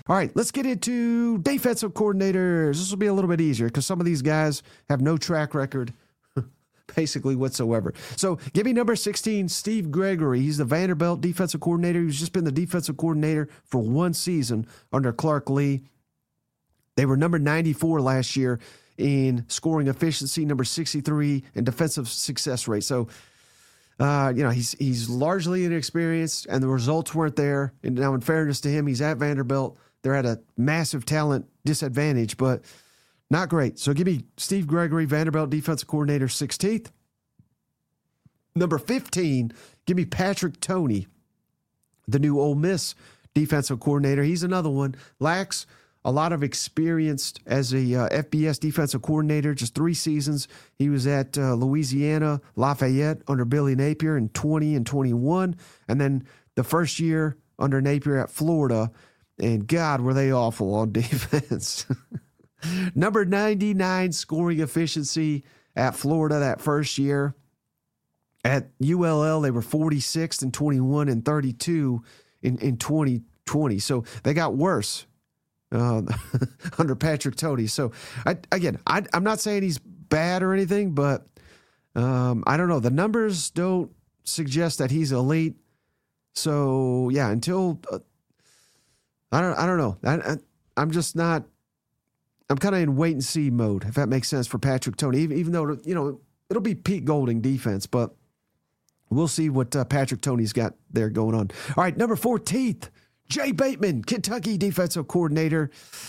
All right, let's get into defensive coordinators. This will be a little bit easier because some of these guys have no track record basically whatsoever. So give me number sixteen, Steve Gregory. He's the Vanderbilt defensive coordinator. He's just been the defensive coordinator for one season under Clark Lee. They were number ninety-four last year in scoring efficiency, number sixty-three in defensive success rate. So, uh, you know, he's he's largely inexperienced, and the results weren't there. And now, in fairness to him, he's at Vanderbilt. They're at a massive talent disadvantage, but not great. So give me Steve Gregory, Vanderbilt defensive coordinator, sixteenth. Number fifteen, give me Patrick Toney, the new Ole Miss defensive coordinator. He's another one. Lacks a lot of experience as a uh, F B S defensive coordinator, just three seasons. He was at uh, Louisiana, Lafayette under Billy Napier in twenty and twenty-one. And then the first year under Napier at Florida. And God, were they awful on defense. Number ninety-nine scoring efficiency at Florida that first year. At U L L, they were forty-sixth and twenty-one and thirty-two in, in twenty twenty. So they got worse uh, under Patrick Toney. So, I, again, I, I'm not saying he's bad or anything, but um, I don't know. The numbers don't suggest that he's elite. So, yeah, until uh, I don't I don't know. I, I, I'm just not – I'm kind of in wait-and-see mode, if that makes sense, for Patrick Toney, even, even though, you know, it'll be Pete Golding defense, but we'll see what uh, Patrick Toney's got there going on. All right, number fourteenth, Jay Bateman, Kentucky defensive coordinator.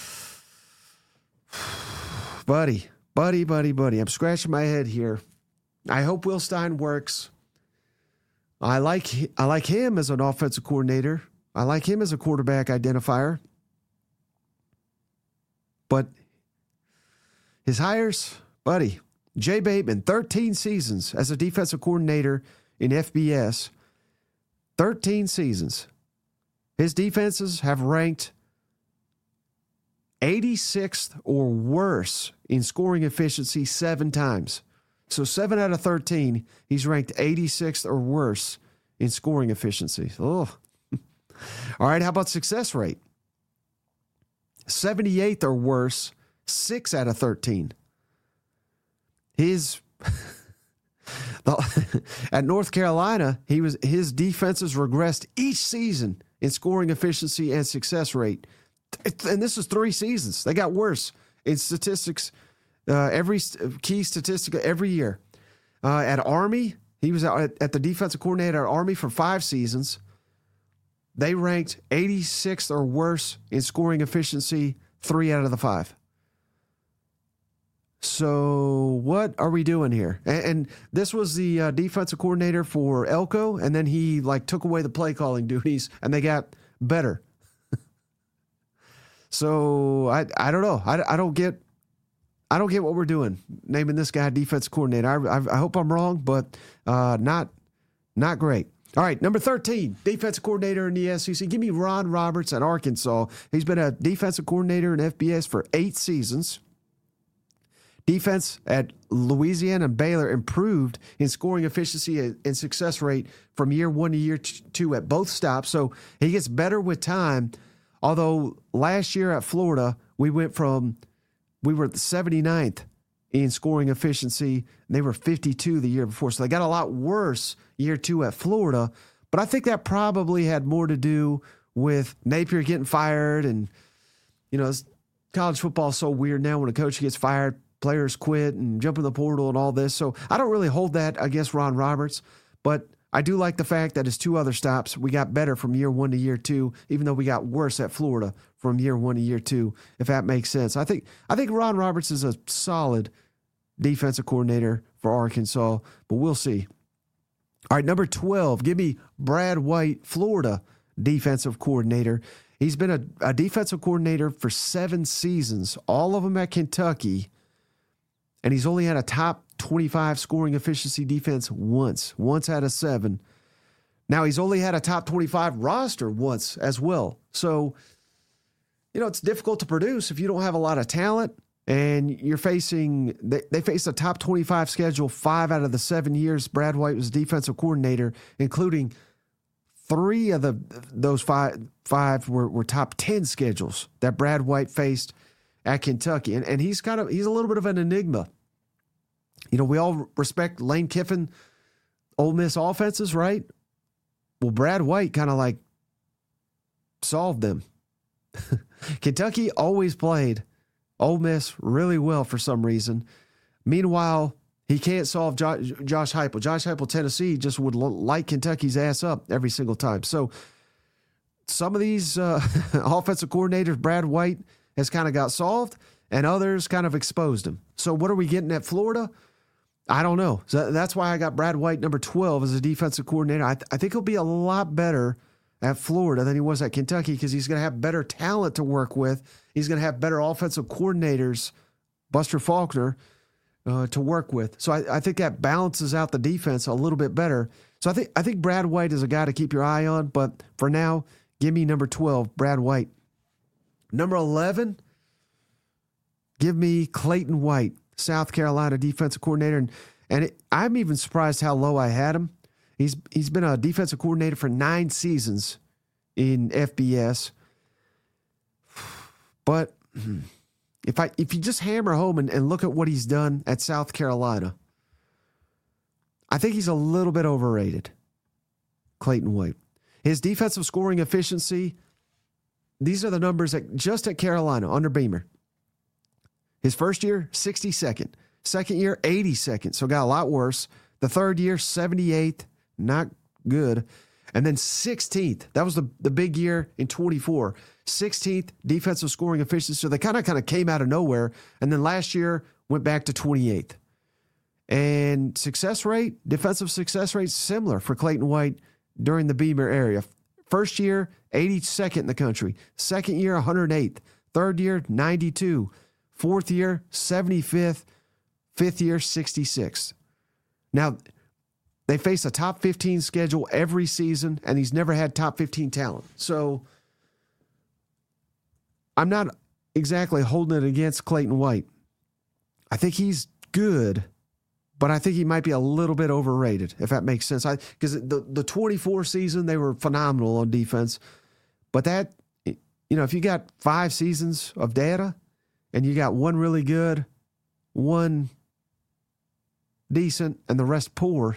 buddy, buddy, buddy, buddy. I'm scratching my head here. I hope Will Stein works. I like I like him as an offensive coordinator. I like him as a quarterback identifier. But his hires, buddy, Jay Bateman, thirteen seasons as a defensive coordinator in F B S. thirteen seasons. His defenses have ranked eighty-sixth or worse in scoring efficiency seven times. So seven out of thirteen, he's ranked eighty-sixth or worse in scoring efficiency. Oh. All right, how about success rate? seventy-eighth or worse, six out of thirteen. His at North Carolina, he was his defenses regressed each season in scoring efficiency and success rate. And this is three seasons. They got worse in statistics, uh, every key statistic every year. Uh, at Army, he was at, at the defensive coordinator at Army for five seasons. They ranked eighty-sixth or worse in scoring efficiency three out of the five. So what are we doing here? And, and this was the uh, defensive coordinator for Elko, and then he like took away the play calling duties, and they got better. So I I don't know. I, I don't get I don't get what we're doing naming this guy defensive coordinator. I I, I hope I'm wrong, but uh, not not great. All right, number thirteen, defensive coordinator in the S E C. Give me Ron Roberts at Arkansas. He's been a defensive coordinator in F B S for eight seasons. Defense at Louisiana and Baylor improved in scoring efficiency and success rate from year one to year two at both stops. So he gets better with time. Although last year at Florida, we went from, we were at the seventy-ninth in scoring efficiency, and they were fifty-two the year before. So they got a lot worse year two at Florida. But I think that probably had more to do with Napier getting fired. And, you know, college football is so weird now when a coach gets fired, players quit and jump in the portal and all this. So I don't really hold that against Ron Roberts. But I do like the fact that his two other stops, we got better from year one to year two, even though we got worse at Florida from year one to year two, if that makes sense. I think I think Ron Roberts is a solid defensive coordinator for Arkansas, but we'll see. All right, number twelve, give me Brad White, Florida defensive coordinator. He's been a, a defensive coordinator for seven seasons, all of them at Kentucky, and he's only had a top twenty-five scoring efficiency defense once, once out of seven. Now, he's only had a top twenty-five roster once as well. So, you know, it's difficult to produce if you don't have a lot of talent. And you're facing, they, they faced a top twenty-five schedule five out of the seven years Brad White was defensive coordinator, including three of the those five five were, were top ten schedules that Brad White faced at Kentucky, and and he's kind of he's a little bit of an enigma. You know, we all respect Lane Kiffin, Ole Miss offenses, right? Well, Brad White kind of like solved them. Kentucky always played Ole Miss really well for some reason. Meanwhile, he can't solve jo- Josh Heupel. Josh Heupel, Tennessee, just would l- light Kentucky's ass up every single time. So some of these uh, offensive coordinators, Brad White has kind of got solved, and others kind of exposed him. So what are we getting at Florida? I don't know. So that's why I got Brad White number twelve as a defensive coordinator. I, th- I think he'll be a lot better at Florida than he was at Kentucky because he's going to have better talent to work with. He's going to have better offensive coordinators, Buster Faulkner, uh, to work with. So I, I think that balances out the defense a little bit better. So I think I think Brad White is a guy to keep your eye on. But for now, give me number twelve, Brad White. Number eleven, give me Clayton White, South Carolina defensive coordinator. And, and it, I'm even surprised how low I had him. He's He's been a defensive coordinator for nine seasons in F B S. But if I if you just hammer home and, and look at what he's done at South Carolina, I think he's a little bit overrated, Clayton White. His defensive scoring efficiency, these are the numbers that just at Carolina under Beamer. His first year, sixty-second. Second year, eighty-second, so got a lot worse. The third year, seventy-eighth, not good. And then sixteenth, that was the, the big year in twenty-four. sixteenth defensive scoring efficiency, so they kind of kind of came out of nowhere. And then last year, went back to twenty-eighth. And success rate, defensive success rate, similar for Clayton White during the Beamer area. First year, eighty-second in the country. Second year, one hundred eighth. Third year, ninety-two. Fourth year, seventy-fifth. Fifth year, sixty-sixth. Now, they face a top fifteen schedule every season, and he's never had top fifteen talent. So, I'm not exactly holding it against Clayton White. I think he's good, but I think he might be a little bit overrated, if that makes sense. Because the, the twenty-four season, they were phenomenal on defense. But that, you know, if you got five seasons of data, and you got one really good, one decent, and the rest poor,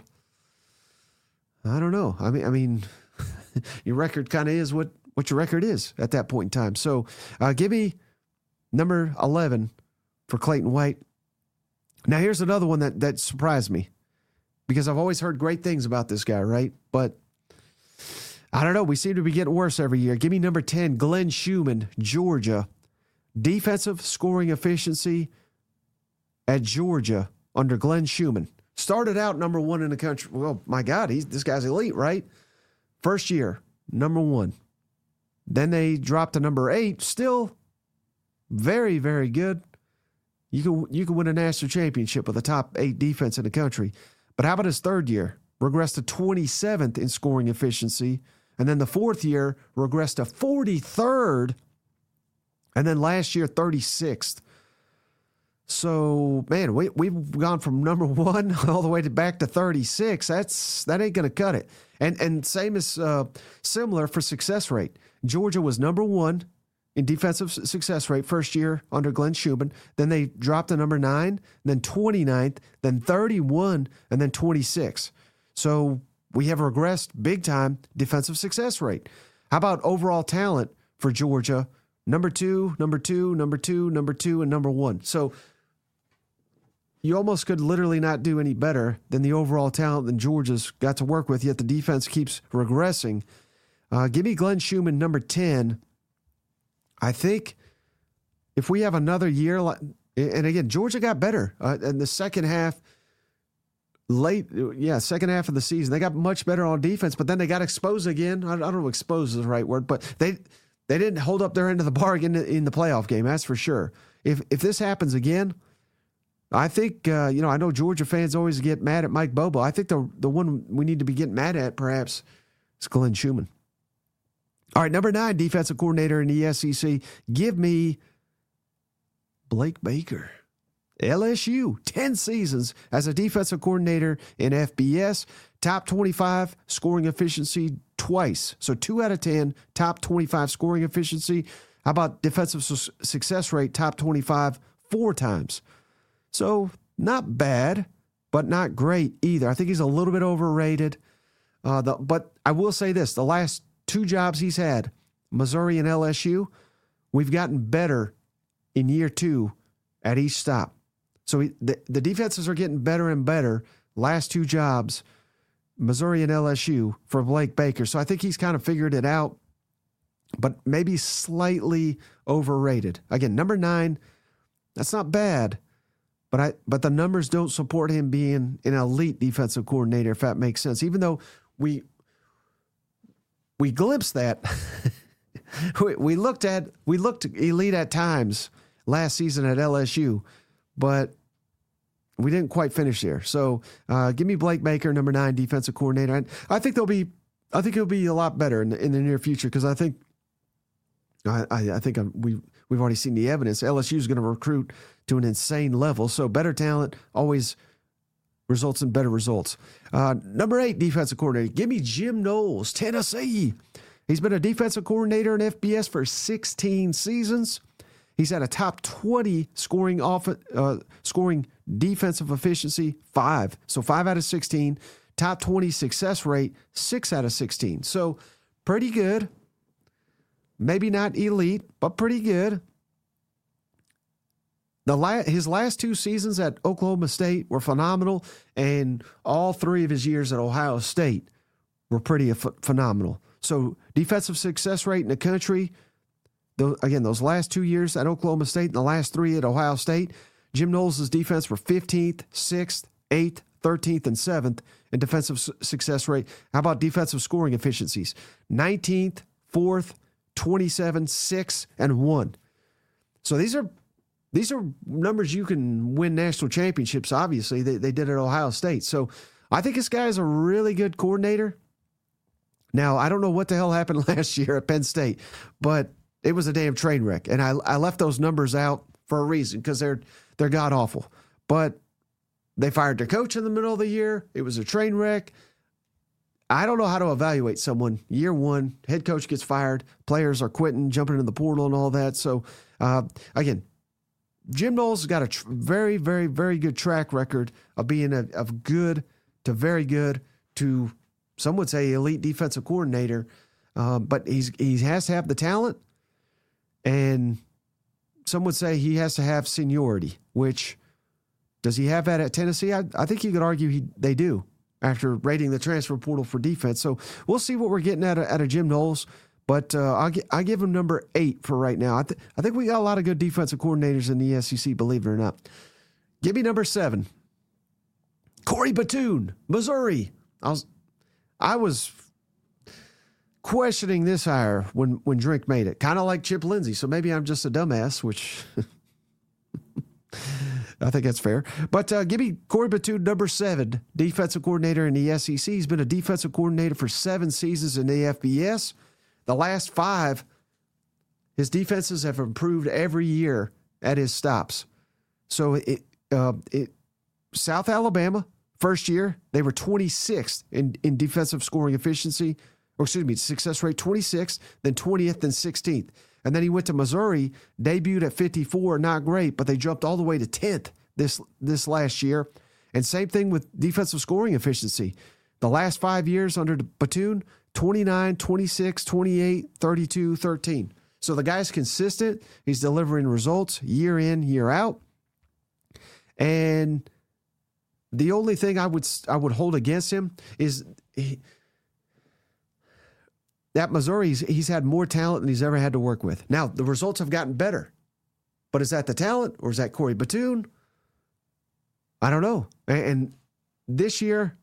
I don't know. I mean, I mean, your record kind of is what, what your record is at that point in time. So uh, give me number eleven for Clayton White. Now, here's another one that, that surprised me because I've always heard great things about this guy, right? But I don't know. We seem to be getting worse every year. Give me number ten, Glenn Schumann, Georgia. Defensive scoring efficiency at Georgia under Glenn Schumann. Started out number one in the country. Well, my God, he's this guy's elite, right? First year, number one. Then they dropped to number eight. Still very, very good. You can you can win a national championship with a top eight defense in the country. But how about his third year? Regressed to twenty-seventh in scoring efficiency. And then the fourth year, regressed to forty-third. And then last year, thirty-sixth. So, man, we, we've gone from number one all the way to back to thirty-six. That's that ain't going to cut it. And and same as uh, similar for success rate. Georgia was number one in defensive success rate first year under Glenn Schumann. Then they dropped to number nine, then twenty-ninth, then thirty-one, and then twenty-six. So we have regressed big time defensive success rate. How about overall talent for Georgia? Number two, number two, number two, number two, and number one. So you almost could literally not do any better than the overall talent that Georgia's got to work with, yet the defense keeps regressing. Uh, give me Glenn Schumann, number ten. I think if we have another year, like, and again, Georgia got better uh, in the second half, late, yeah, second half of the season. They got much better on defense, but then they got exposed again. I, I don't know if exposed is the right word, but they they didn't hold up their end of the bargain in the playoff game, that's for sure. If if this happens again, I think, uh, you know, I know Georgia fans always get mad at Mike Bobo. I think the the one we need to be getting mad at, perhaps, is Glenn Schumann. All right, number nine, defensive coordinator in the S E C. Give me Blake Baker, L S U, ten seasons as a defensive coordinator in F B S, top twenty-five scoring efficiency twice. So two out of ten, top twenty-five scoring efficiency. How about defensive su- success rate, top twenty-five, four times. So not bad, but not great either. I think he's a little bit overrated. Uh, the, but I will say this, the last two jobs he's had, Missouri and L S U, we've gotten better in year two at each stop. So he, the, the defenses are getting better and better. Last two jobs, Missouri and L S U for Blake Baker. So I think he's kind of figured it out, but maybe slightly overrated. Again, number nine, that's not bad, but I but the numbers don't support him being an elite defensive coordinator, if that makes sense. Even though we we glimpsed that, we, we looked at we looked elite at times last season at L S U, but we didn't quite finish there. So uh, give me Blake Baker, number nine defensive coordinator. And I think they'll be, I think it'll be a lot better in the, in the near future because I think, I, I, I think I'm, we we've already seen the evidence. L S U is going to recruit to an insane level. So better talent always results in better results. Uh, number eight defensive coordinator. Give me Jim Knowles, Tennessee. He's been a defensive coordinator in F B S for sixteen seasons. He's had a top twenty scoring off, uh, scoring defensive efficiency, five. So five out of sixteen. Top twenty success rate, six out of sixteen. So pretty good. Maybe not elite, but pretty good. The la- his last two seasons at Oklahoma State were phenomenal, and all three of his years at Ohio State were pretty ph- phenomenal. So defensive success rate in the country, those, again, those last two years at Oklahoma State and the last three at Ohio State, Jim Knowles' defense were fifteenth, sixth, eighth, thirteenth, and seventh in defensive su- success rate. How about defensive scoring efficiencies? nineteenth, fourth, twenty-seven, six, and one. So these are these are numbers you can win national championships, obviously. They, they did at Ohio State. So I think this guy is a really good coordinator. Now, I don't know what the hell happened last year at Penn State, but it was a damn train wreck. And I, I left those numbers out for a reason because they're they're god-awful. But they fired their coach in the middle of the year. It was a train wreck. I don't know how to evaluate someone. Year one, head coach gets fired. Players are quitting, jumping into the portal and all that. So, uh, again, Jim Knowles has got a tr- very, very, very good track record of being a, of good to very good to, some would say, elite defensive coordinator. Uh, but he's he has to have the talent, and some would say he has to have seniority, which, does he have that at Tennessee? I, I think you could argue he they do after rating the transfer portal for defense. So we'll see what we're getting at a, at a Jim Knowles. But uh, I'll, I give him number eight for right now. I, th- I think we got a lot of good defensive coordinators in the S E C, believe it or not. Give me number seven. Corey Batoon, Missouri. I was, I was questioning this hire when, when Drink made it. Kind of like Chip Lindsey, so maybe I'm just a dumbass, which I think that's fair. But uh, give me Corey Batoon, number seven, defensive coordinator in the S E C. He's been a defensive coordinator for seven seasons in the F B S. The last five, his defenses have improved every year at his stops. So it, uh, it South Alabama, first year, they were twenty-sixth in, in defensive scoring efficiency, or excuse me, success rate, twenty-sixth, then twentieth, then sixteenth. And then he went to Missouri, debuted at fifty-four, not great, but they jumped all the way to tenth this, this last year. And same thing with defensive scoring efficiency. The last five years under Batoon, twenty-nine, twenty-six, twenty-eight, thirty-two, thirteen. So the guy's consistent. He's delivering results year in, year out. And the only thing I would I would hold against him is he, at Missouri, he's, he's had more talent than he's ever had to work with. Now, the results have gotten better. But is that the talent or is that Corey Batoon? I don't know. And, and this year,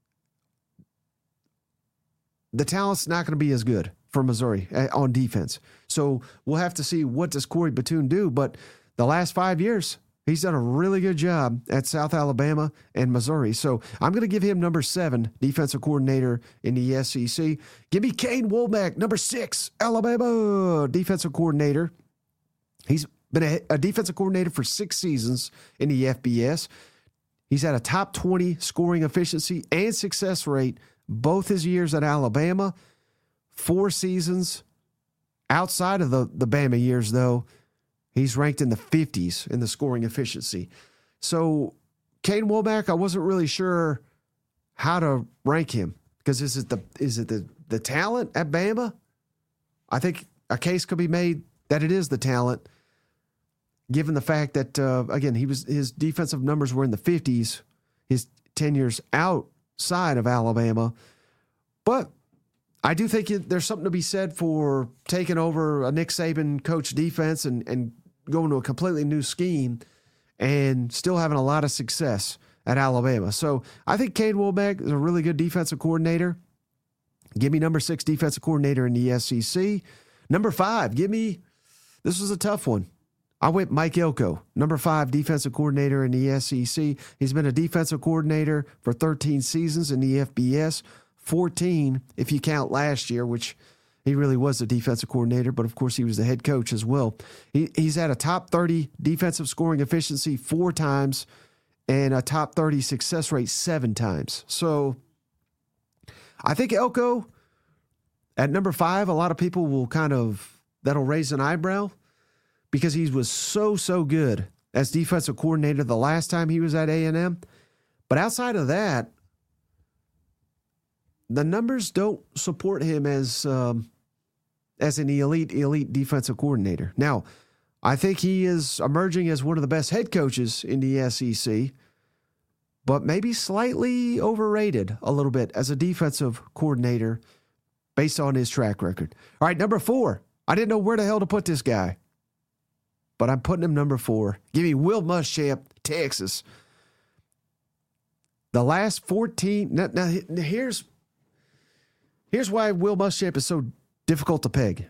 the talent's not going to be as good for Missouri on defense. So we'll have to see what does Corey Batoon do. But the last five years, he's done a really good job at South Alabama and Missouri. So I'm going to give him number seven, defensive coordinator in the S E C. Give me Kane Womack, number six, Alabama defensive coordinator. He's been a, a defensive coordinator for six seasons in the F B S. He's had a top twenty scoring efficiency and success rate both his years at Alabama. Four seasons outside of the, the Bama years, though, he's ranked in the fifties in the scoring efficiency. So, Caden Womack, I wasn't really sure how to rank him because is it the is it the, the talent at Bama? I think a case could be made that it is the talent, given the fact that uh, again he was his defensive numbers were in the fifties, his ten years outside of Alabama, but I do think it, there's something to be said for taking over a Nick Saban coach defense and, and going to a completely new scheme and still having a lot of success at Alabama. So I think Cade Womack is a really good defensive coordinator. Give me number six defensive coordinator in the S E C. Number five, give me, this was a tough one. I went Mike Elko, number five defensive coordinator in the S E C. He's been a defensive coordinator for thirteen seasons in the F B S. fourteen, if you count last year, which he really was a defensive coordinator, but of course he was the head coach as well. He, he's had a top thirty defensive scoring efficiency four times and a top thirty success rate seven times. So I think Elko at number five, a lot of people will kind of, that'll raise an eyebrow because he was so, so good as defensive coordinator the last time he was at A and M. But outside of that, the numbers don't support him as um, as an elite, elite defensive coordinator. Now, I think he is emerging as one of the best head coaches in the S E C, but maybe slightly overrated a little bit as a defensive coordinator based on his track record. All right, number four. I didn't know where the hell to put this guy, but I'm putting him number four. Give me Will Muschamp, Texas. The last fourteen. Now, now here's. Here's why Will Muschamp is so difficult to peg.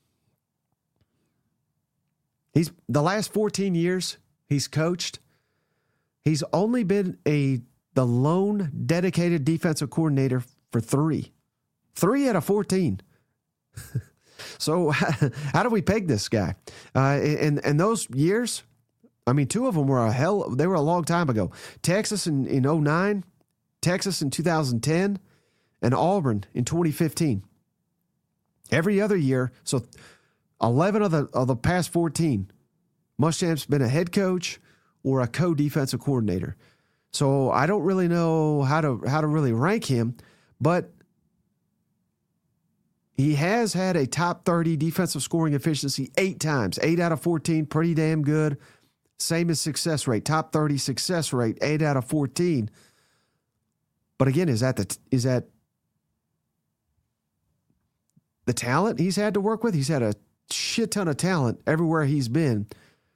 He's the last fourteen years he's coached. He's only been a the lone dedicated defensive coordinator for three. Three out of fourteen. So how do we peg this guy? Uh, in, in those years, I mean, two of them were a hell, they were a long time ago. Texas in, in oh nine, Texas in two thousand ten, and Auburn in twenty fifteen. Every other year, so eleven of the of the past fourteen, Muschamp's been a head coach or a co-defensive coordinator. So I don't really know how to how to really rank him, but he has had a top thirty defensive scoring efficiency eight times, eight out of fourteen, pretty damn good. Same as success rate, top thirty success rate, eight out of fourteen. But again, is that the is that the talent he's had to work with? He's had a shit ton of talent everywhere he's been.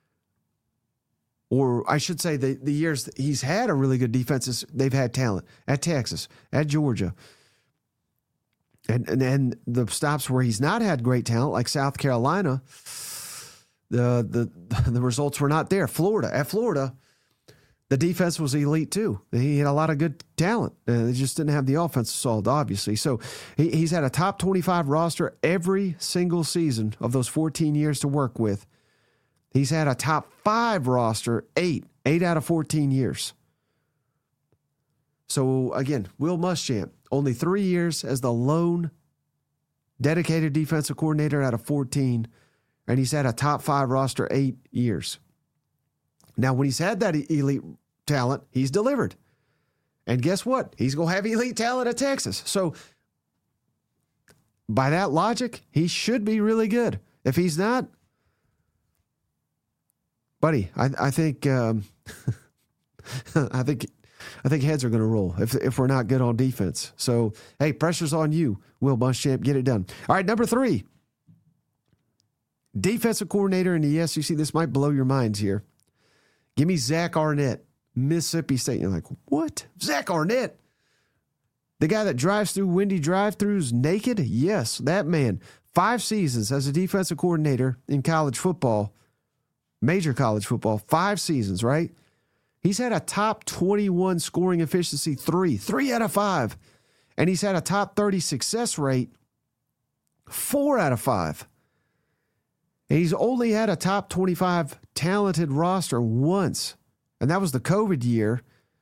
Or I should say the, the years that he's had a really good defense, they've had talent at Texas, at Georgia. And, and and the stops where he's not had great talent, like South Carolina, the the the results were not there. Florida, at Florida, the defense was elite too. He had a lot of good talent. Uh, they just didn't have the offense solved, obviously. So he, he's had a top twenty-five roster every single season of those fourteen years to work with. He's had a top five roster eight, eight out of fourteen years. So again, Will Muschamp, only three years as the lone dedicated defensive coordinator out of fourteen, and he's had a top five roster eight years. Now, when he's had that elite talent, he's delivered. And guess what? He's going to have elite talent at Texas. So by that logic, he should be really good. If he's not, buddy, I, I think um, I think I think heads are going to roll if if we're not good on defense. So, hey, pressure's on you, Will Muschamp. Get it done. All right, number three, defensive coordinator in the S E C. This might blow your minds here. Give me Zach Arnett, Mississippi State. You're like, what? Zach Arnett? The guy that drives through windy drive-thrus naked? Yes, that man. Five seasons as a defensive coordinator in college football, major college football, five seasons, right? He's had a top twenty-one scoring efficiency, three, three out of five. And he's had a top thirty success rate, four out of five. And he's only had a top twenty-five talented roster once, and that was the COVID year.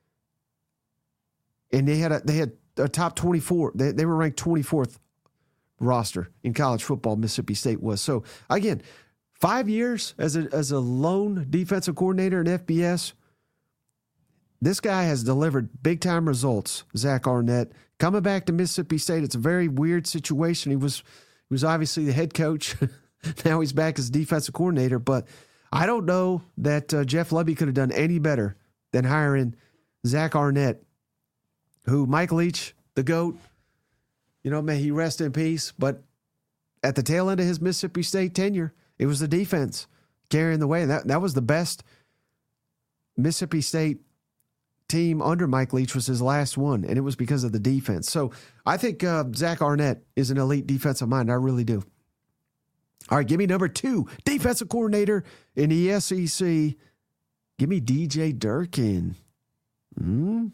And they had a, they had a top twenty-four. They, they were ranked twenty-fourth roster in college football. Mississippi State was. So again, five years as a as a lone defensive coordinator in F B S. This guy has delivered big time results. Zach Arnett coming back to Mississippi State. It's a very weird situation. He was he was obviously the head coach. Now he's back as defensive coordinator. But I don't know that uh, Jeff Lebby could have done any better than hiring Zach Arnett, who Mike Leach, the GOAT, you know, may he rest in peace. But at the tail end of his Mississippi State tenure, it was the defense carrying the way. And that, that was the best Mississippi State team under Mike Leach was his last one, and it was because of the defense. So I think uh, Zach Arnett is an elite defensive mind. I really do. All right, give me number two, defensive coordinator in the S E C. Give me D J Durkin. Hmm?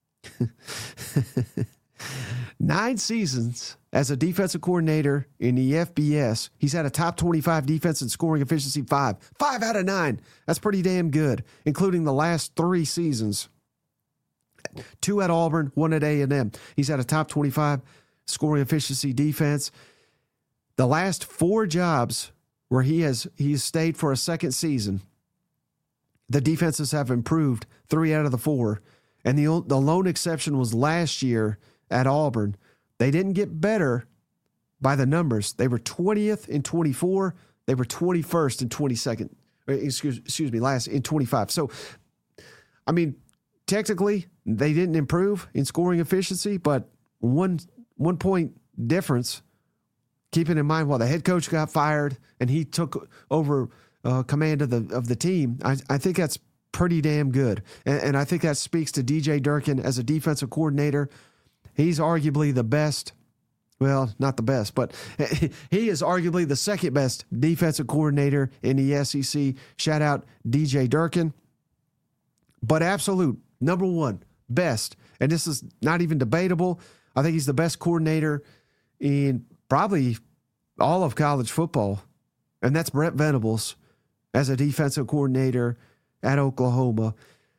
Nine seasons as a defensive coordinator in the F B S. He's had a top twenty-five defense and scoring efficiency five. Five out of nine. That's pretty damn good, including the last three seasons. Two at Auburn, one at A and M. He's had a top twenty-five scoring efficiency defense. The last four jobs where he has he's stayed for a second season, the defenses have improved three out of the four. And the, the lone exception was last year at Auburn. They didn't get better by the numbers. They were twentieth in twenty-four. They were twenty-first in twenty-second. Excuse, excuse me, last in twenty-five. So, I mean, technically, they didn't improve in scoring efficiency, but one one point difference, keeping in mind while the head coach got fired and he took over uh, command of the of the team, I, I think that's pretty damn good. And, and I think that speaks to D J Durkin as a defensive coordinator. He's arguably the best, well, not the best, but he is arguably the second best defensive coordinator in the S E C. Shout out D J Durkin. But absolute, number one, best, and this is not even debatable, I think he's the best coordinator in probably all of college football, and that's Brent Venables as a defensive coordinator at Oklahoma.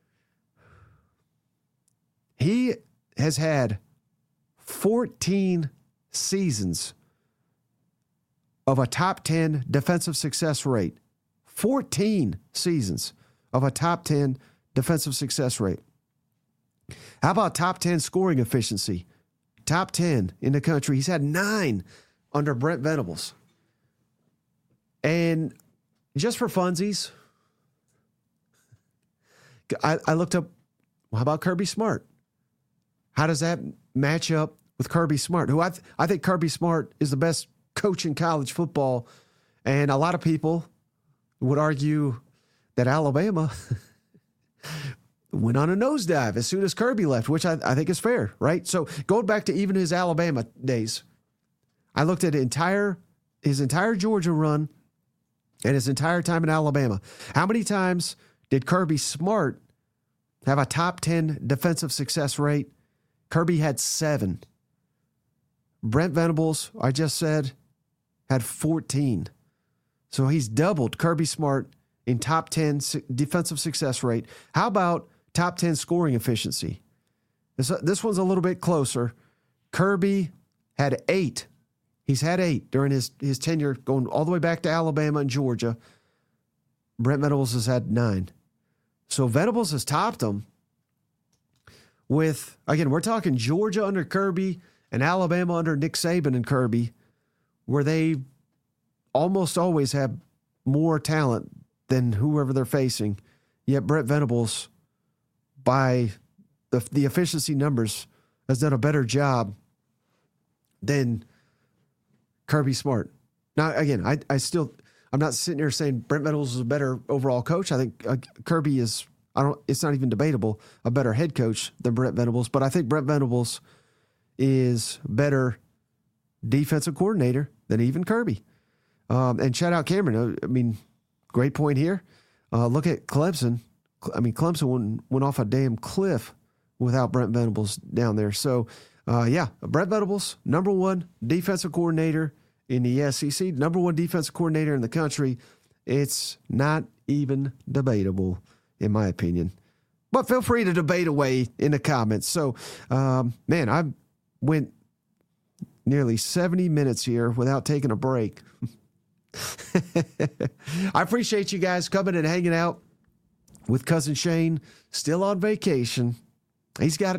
He has had fourteen seasons of a top ten defensive success rate. fourteen seasons of a top ten defensive success rate. How about top ten scoring efficiency? Top ten in the country. He's had nine under Brent Venables. And just for funsies, I, I looked up, well, how about Kirby Smart? How does that match up with Kirby Smart, who I, th- I think Kirby Smart is the best coach in college football. And a lot of people would argue that Alabama went on a nosedive as soon as Kirby left, which I, I think is fair, right? So going back to even his Alabama days, I looked at entire his entire Georgia run and his entire time in Alabama. How many times did Kirby Smart have a top ten defensive success rate? Kirby had seven. Brent Venables, I just said, had fourteen. So he's doubled Kirby Smart in top ten defensive success rate. How about top ten scoring efficiency? This, this one's a little bit closer. Kirby had eight. He's had eight during his, his tenure, going all the way back to Alabama and Georgia. Brent Venables has had nine. So Venables has topped him with, again, we're talking Georgia under Kirby and Alabama under Nick Saban and Kirby, where they almost always have more talent than whoever they're facing. Yet Brent Venables, by the the efficiency numbers, has done a better job than Kirby Smart. Now, again, I, I still, I'm not sitting here saying Brent Venables is a better overall coach. I think uh, Kirby is, I don't, it's not even debatable, a better head coach than Brent Venables. But I think Brent Venables is better defensive coordinator than even Kirby. Um, and shout out Cameron. I mean, great point here. Uh, look at Clemson. I mean, Clemson went, went off a damn cliff without Brent Venables down there. So, uh, yeah, Brent Venables, number one defensive coordinator in the S E C, number one defensive coordinator in the country. It's not even debatable, in my opinion. But feel free to debate away in the comments. So, um, man, I went nearly seventy minutes here without taking a break. I appreciate you guys coming and hanging out with Cousin Shane, still on vacation. He's got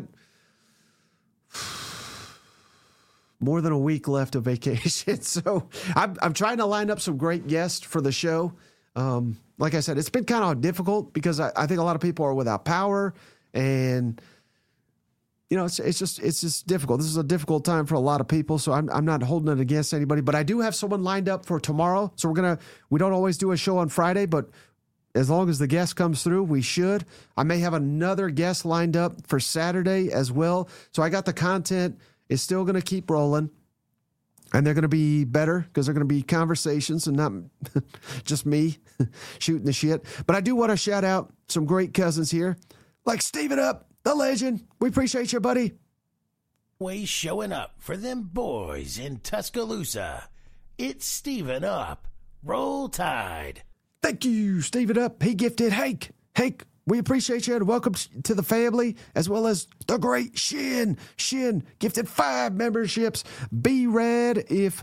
more than a week left of vacation. So I'm, I'm trying to line up some great guests for the show. Um, like I said, it's been kind of difficult because I, I think a lot of people are without power, and you know, it's it's just it's just difficult. This is a difficult time for a lot of people, so I'm I'm not holding it against anybody. But I do have someone lined up for tomorrow. So we're gonna we don't always do a show on Friday, but as long as the guest comes through, we should. I may have another guest lined up for Saturday as well. So I got the content. It's still gonna keep rolling. And they're going to be better because they're going to be conversations and not just me shooting the shit. But I do want to shout out some great cousins here, like Steven Up, the legend. We appreciate you, buddy. Always showing up for them boys in Tuscaloosa. It's Steven Up. Roll Tide. Thank you, Steven Up. He gifted Hank. Hank, we appreciate you and welcome to the family, as well as the great Shin. Shin gifted five memberships. Be Rad if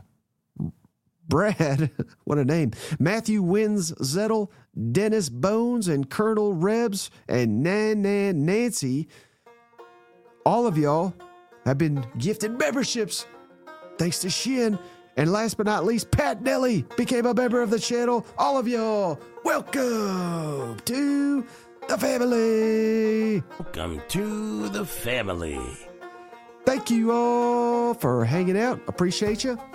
Brad, what a name. Matthew Wins Zettel, Dennis Bones, and Colonel Rebs, and Nan Nan Nancy. All of y'all have been gifted memberships thanks to Shin. And last but not least, Pat Nelly became a member of the channel. All of y'all, welcome to the family. Welcome to the family. Thank you all for hanging out. Appreciate you.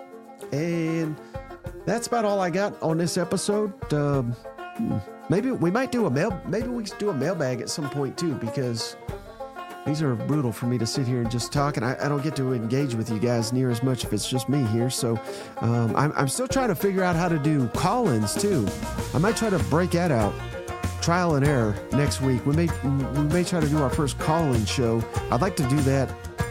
And that's about all I got on this episode. Um, maybe we might do a mail. Maybe we should do a mailbag at some point too, because these are brutal for me to sit here and just talk, and I, I don't get to engage with you guys near as much if it's just me here. So um, I'm, I'm still trying to figure out how to do call-ins too. I might try to break that out. Trial and error next week. We may we may try to do our first call-in show. I'd like to do that,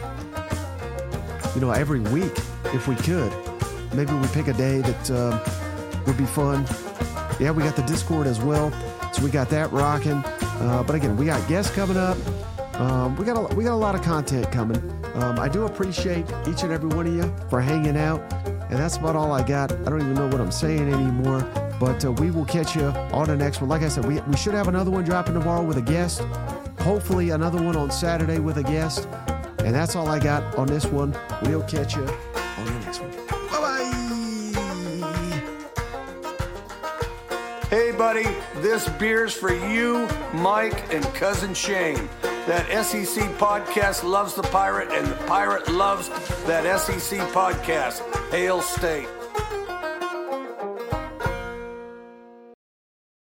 you know, every week if we could. Maybe we pick a day that um, would be fun. Yeah, we got the Discord as well, so we got that rocking. Uh, but again, we got guests coming up. Um, we got a, we got a lot of content coming. Um, I do appreciate each and every one of you for hanging out, and that's about all I got. I don't even know what I'm saying anymore. But uh, we will catch you on the next one. Like I said, we, we should have another one dropping tomorrow with a guest. Hopefully another one on Saturday with a guest. And that's all I got on this one. We'll catch you on the next one. Bye-bye. Hey, buddy, this beer's for you, Mike, and Cousin Shane. That S E C podcast loves the Pirate, and the Pirate loves that S E C podcast. Hail State.